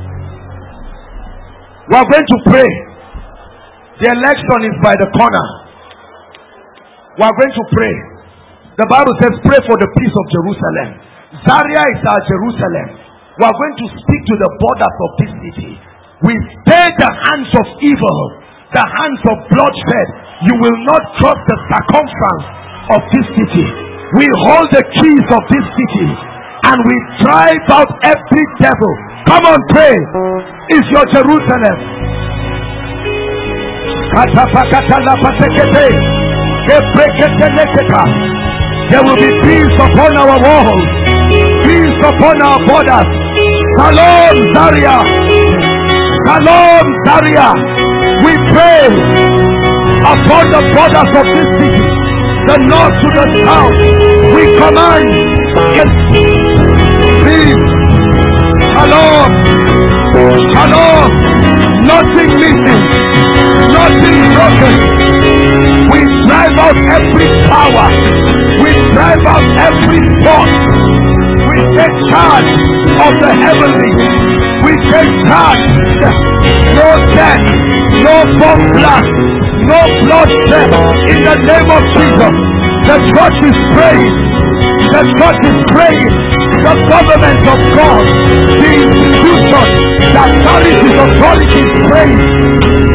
We are going to pray. The election is by the corner. We are going to pray. The Bible says, pray for the peace of Jerusalem. Zaria is our Jerusalem. We are going to speak to the borders of this city. We stay the hands of evil, the hands of bloodshed. You will not cross the circumference of this city. We hold the keys of this city and we drive out every devil. Come on, pray. It's your Jerusalem. There will be peace upon our walls, peace upon our borders. Shalom, Zaria. Shalom, Zaria. We pray upon the borders of this city, the north to the south. We command peace. Shalom. Shalom. Nothing missing. Nothing broken. We drive out every power. We drive out every force. We take charge of the heavenly. We take charge. No death, no bomb blast, no bloodshed. In the name of Jesus, the church is praying. The church is praying. The government of God, the institution that carries his authority is praying.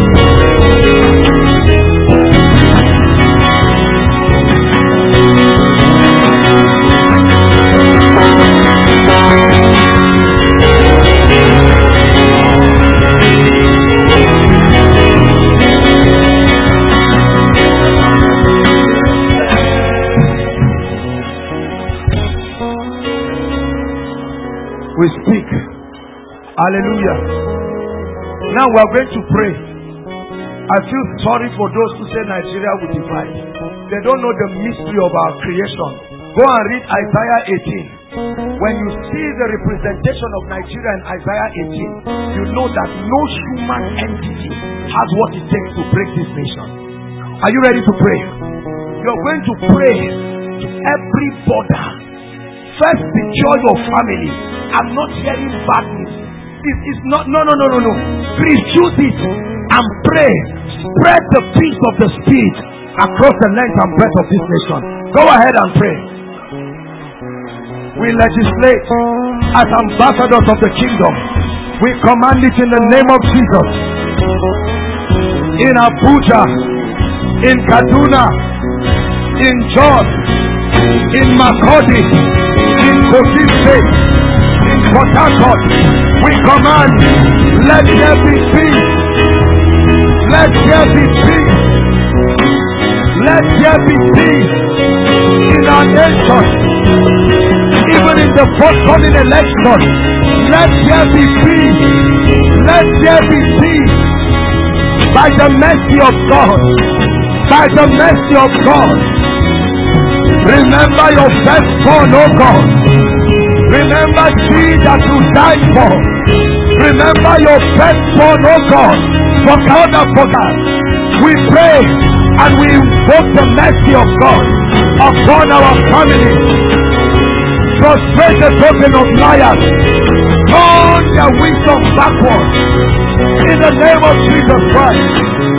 We speak. Hallelujah. Now we are going to pray. I feel sorry for those who say Nigeria will divide. They don't know the mystery of our creation. Go and read Isaiah eighteen. When you see the representation of Nigeria in Isaiah eighteen, you know that no human entity has what it takes to break this nation. Are you ready to pray? You're going to pray to every border. First, secure your family. I'm not hearing bad news. It is not, no, no, no, no, no. Refuse it and pray. Spread the peace of the Spirit across the length and breadth of this nation. Go ahead and pray. We legislate as ambassadors of the kingdom. We command it in the name of Jesus. In Abuja, in Kaduna, in Jos, in Makurdi, in Kogi State, in Port Harcourt, we command, let there be peace. Let there be peace. Let there be peace in our nation. Even in the forthcoming election, let there be peace. Let there be peace. By the mercy of God. By the mercy of God. Remember your firstborn, oh God. Remember she that you died for. Remember your firstborn, oh God. For God, for God. We pray and we invoke the mercy of God upon our family. Frustrate the token of liars. Turn their wisdom backwards. In the name of Jesus Christ.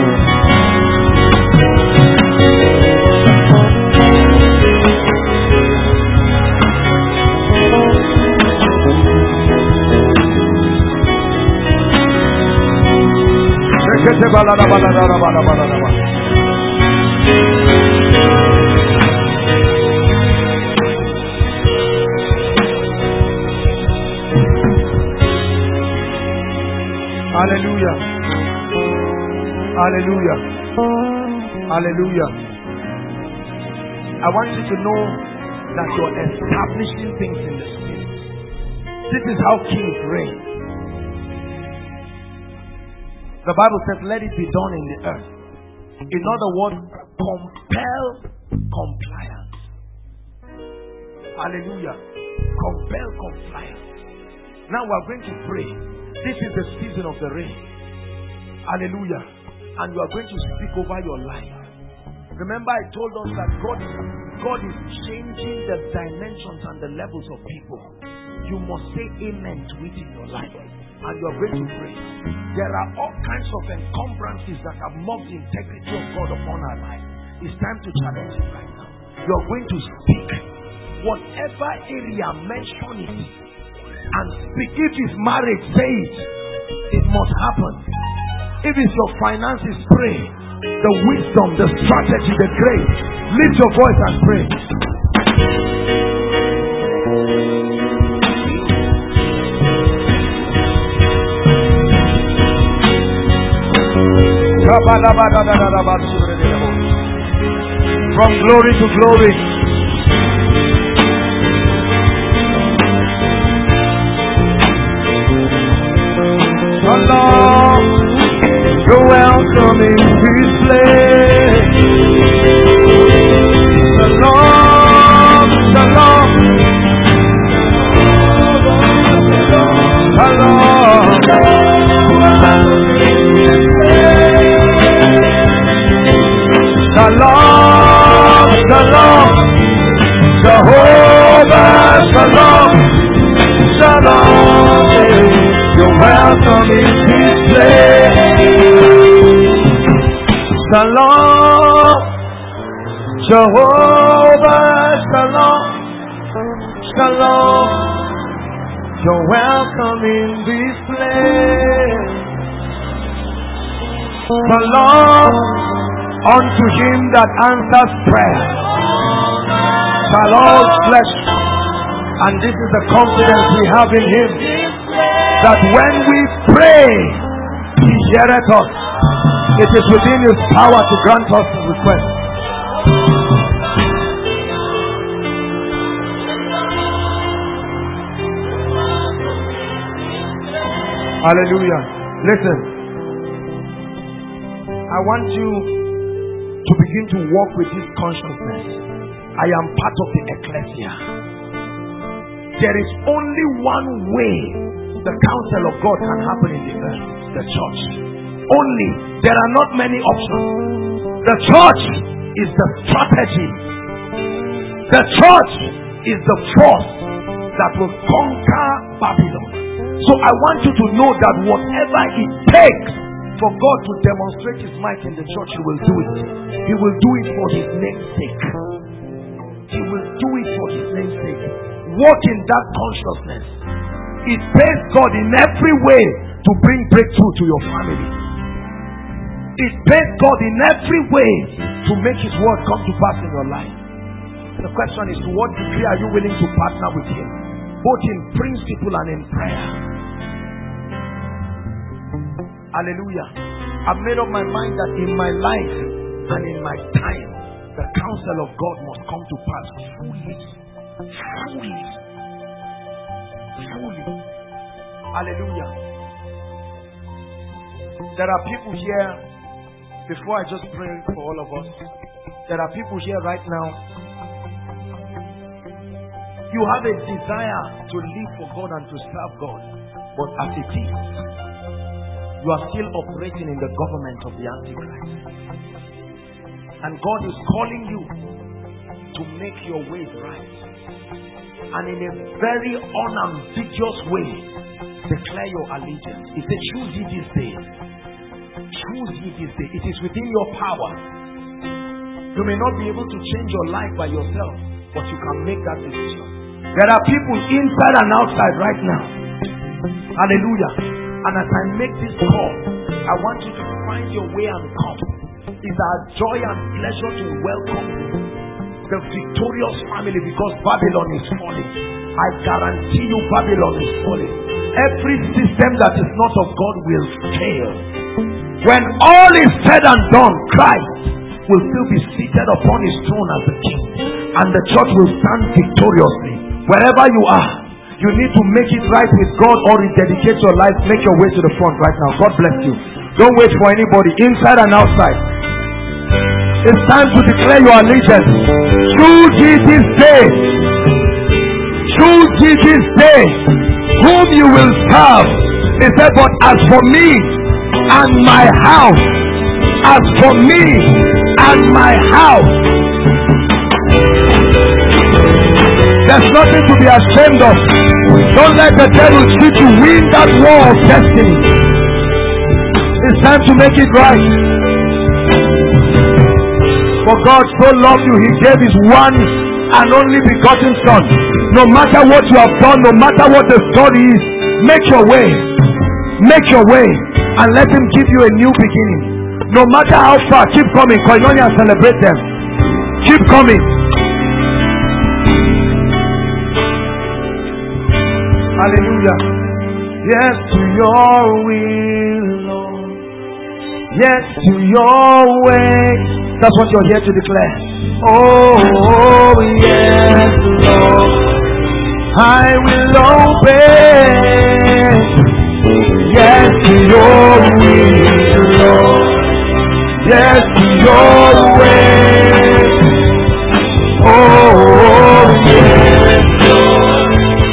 Hallelujah. Hallelujah. Hallelujah. I want you to know that you're establishing things in the spirit. This is how kings reign. The Bible says, let it be done in the earth. In other words, compel compliance. Hallelujah. Compel compliance. Now we are going to pray. This is the season of the rain. Hallelujah. And you are going to speak over your life. Remember, I told us that God is, God is changing the dimensions and the levels of people. You must say amen to it in your life. And you are going to pray. There are all kinds of encumbrances that have mocked the integrity of God upon our life. It's time to challenge it right now. You are going to speak. Whatever area, mention it. And speak. If it's marriage, say it. It must happen. If it's your finances, pray. The wisdom, the strategy, the grace. Lift your voice and pray. From glory to glory. Allah, you're welcome in this place. Shalom, shalom. Shalom. Shalom, shalom. Jehovah, shalom. Shalom. You're welcome in this place. Shalom, Jehovah, shalom, shalom. You're welcome in this place. Shalom unto him that answers prayer. Shalom flesh. And this is the confidence we have in him. That when we pray, he heareth us. It is within his power to grant us the request. Hallelujah. Listen. I want you to begin to walk with this consciousness. I am part of the ecclesia. There is only one way the counsel of God can happen in the earth, the church. Only. There are not many options. The church is the strategy. The church is the force that will conquer Babylon. So I want you to know that whatever it takes for God to demonstrate his might in the church, he will do it. He will do it for his name's sake. He will do it for his name's sake. Walk in that consciousness. It pays God in every way to bring breakthrough to your family. It pays God in every way to make his word come to pass in your life. The question is, to what degree are you willing to partner with him? Both in principle and in prayer. Hallelujah. I've made up my mind that in my life and in my time, the counsel of God must come to pass fully. Fully. Fully. Hallelujah. There are people here, before I just pray for all of us, there are people here right now. You have a desire to live for God and to serve God, but as it is, you are still operating in the government of the Antichrist. And God is calling you to make your ways right. And in a very unambiguous way, declare your allegiance. He said, choose ye this day. Choose ye this day. It is within your power. You may not be able to change your life by yourself, but you can make that decision. There are people inside and outside right now. Hallelujah. And as I make this call, I want you to find your way and come. It's our joy and pleasure to welcome the victorious family, because Babylon is falling. I guarantee you Babylon is falling. Every system that is not of God will fail. When all is said and done, Christ will still be seated upon his throne as the king, and the church will stand victoriously. Wherever you are, you need to make it right with God, or rededicate your life. Make your way to the front right now. God bless you. Don't wait for anybody, inside and outside. It's time to declare your allegiance. Choose ye this day. Choose ye this day whom you will serve. He said, but as for me and my house, as for me and my house, there's nothing to be ashamed of. Don't let the devil treat you. Win that war of destiny. It's time to make it right. For God so loved you, he gave his one and only begotten son. No matter what you have done, no matter what the story is, make your way. Make your way and let him give you a new beginning. No matter how far, keep coming. Koinonia, celebrate them. Keep coming. Hallelujah. Yes to your will, Lord. Yes to your way. That's what you're here to declare. Oh, oh yes, Lord. I will obey. Yes to your will, Lord. Yes to your way. Oh, oh yes, Lord.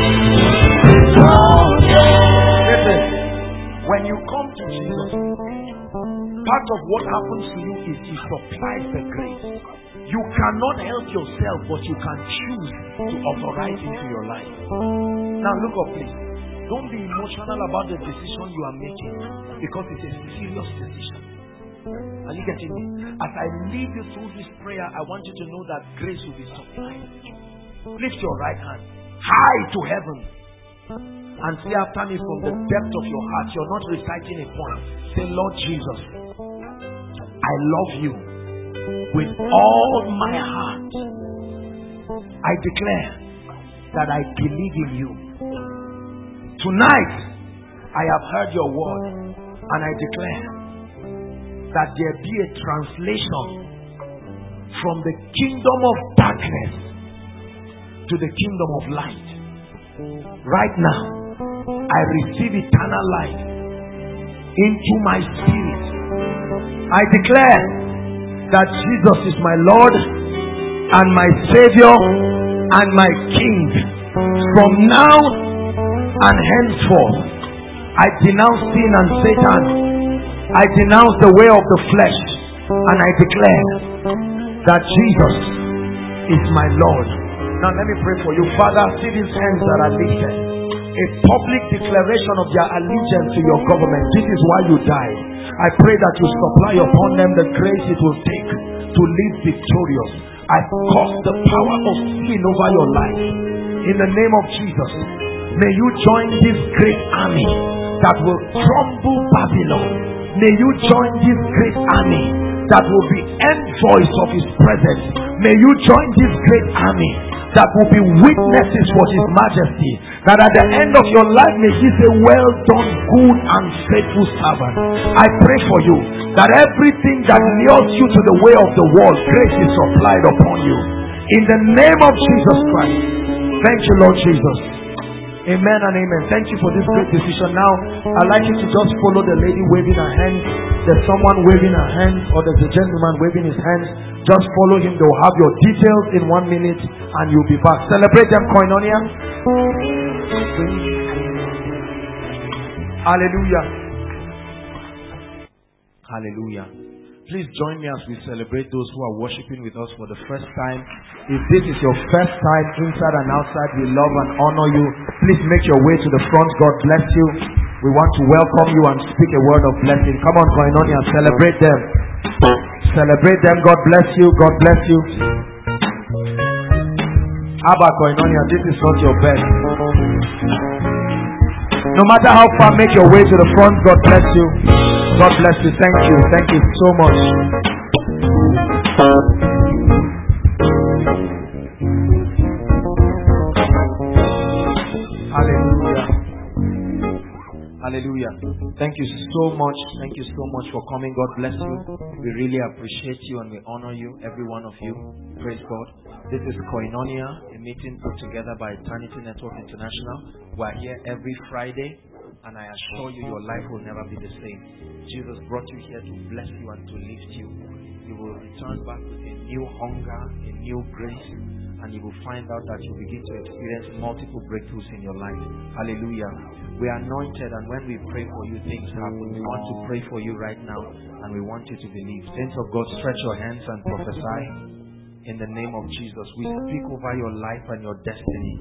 Listen, when you come to Jesus, part of what happens to you is he supplies the grace. You cannot help yourself, but you can choose to authorize into your life. Now look up, please. Don't be emotional about the decision you are making, because it's a serious decision. Are you getting me? As I lead you through this prayer, I want you to know that grace will be supplied. Lift your right hand high to heaven and say after me from the depth of your heart. You're not reciting a point. Say, Lord Jesus, I love you with all my heart. I declare that I believe in you. Tonight, I have heard your word, and I declare that there be a translation from the kingdom of darkness to the kingdom of light. Right now, I receive eternal life into my spirit. I declare that Jesus is my Lord and my Savior and my King. From now and henceforth, I denounce sin and Satan. I denounce the way of the flesh, and I declare that Jesus is my Lord. Now let me pray for you. Father, see these hands that are lifted. A public declaration of their allegiance to your government. This is why you died. I pray that you supply upon them the grace it will take to live victorious. I cause the power of sin over your life. In the name of Jesus, may you join this great army that will crumble Babylon. May you join this great army that will be envoys of his presence. May you join this great army that will be witnesses for His majesty. That at the end of your life may He say, well done, good and faithful servant. I pray for you that everything that lures you to the way of the world, grace is supplied upon you. In the name of Jesus Christ. Thank you, Lord Jesus. Amen and amen. Thank you for this great decision. Now, I'd like you to just follow the lady waving her hands. There's someone waving her hands, or there's a gentleman waving his hands. Just follow him. They will have your details in one minute and you'll be back. Celebrate them, Koinonia. Hallelujah. Hallelujah. Please join me as we celebrate those who are worshiping with us for the first time. If this is your first time inside and outside, we love and honor you. Please make your way to the front. God bless you. We want to welcome you and speak a word of blessing. Come on, Koinonia, celebrate them. Celebrate them. God bless you. God bless you. Abba, Koinonia, this is not your best. No matter how far, make your way to the front. God bless you. God bless you. Thank you. Thank you so much. Hallelujah. Hallelujah. Thank you so much. Thank you so much for coming. God bless you. We really appreciate you and we honor you, every one of you. Praise God. This is Koinonia, a meeting put together by Eternity Network International. We are here every Friday. And I assure you, your life will never be the same. Jesus brought you here to bless you and to lift you. You will return back with a new hunger, a new grace, and you will find out that you begin to experience multiple breakthroughs in your life. Hallelujah. We are anointed, and when we pray for you, things happen. We want to pray for you right now, and we want you to believe. Saints of God, stretch your hands and prophesy. In the name of Jesus, we speak over your life and your destiny.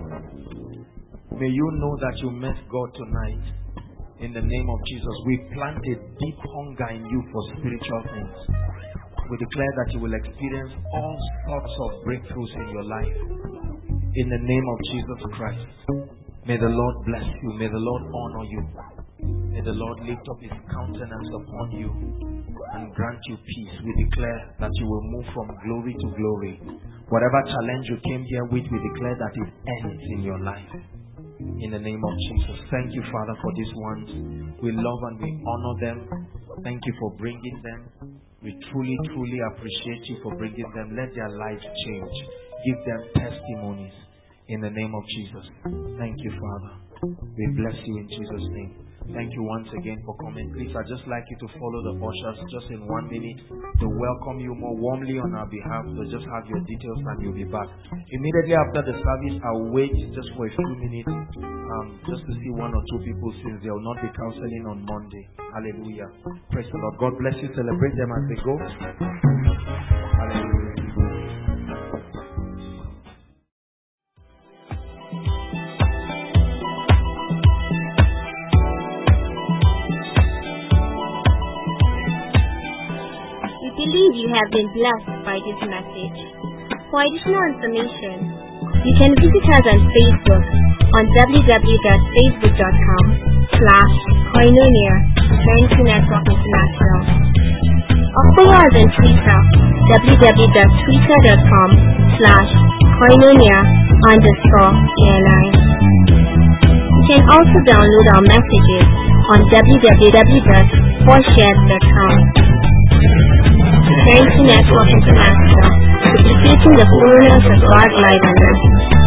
May you know that you met God tonight. In the name of Jesus, we plant a deep hunger in you for spiritual things. We declare that you will experience all sorts of breakthroughs in your life. In the name of Jesus Christ. May the Lord bless you. May the Lord honor you. May the Lord lift up His countenance upon you and grant you peace. We declare that you will move from glory to glory. Whatever challenge you came here with, we declare that it ends in your life. In the name of Jesus. Thank you, Father, for these ones. We love and we honor them. Thank you for bringing them. We truly, truly appreciate you for bringing them. Let their lives change. Give them testimonies. In the name of Jesus. Thank you, Father. We bless you in Jesus' name. Thank you once again for coming. Please, I'd just like you to follow the ushers just in one minute to welcome you more warmly on our behalf. So just have your details and you'll be back. Immediately after the service, I'll wait just for a few minutes um, just to see one or two people since they will not be counseling on Monday. Hallelujah. Praise the Lord. God bless you. Celebrate them as they go. Hallelujah. Believe you have been blessed by this message. For additional information, you can visit us on Facebook on w w w dot facebook dot com slash Koinonia Eternity Network International, or follow us on Twitter w w w dot twitter dot com slash Koinonia underscore airline. You can also download our messages on w w w dot voiceshed dot com. Eternity Network International, duplicating the fullness of God's light on earth.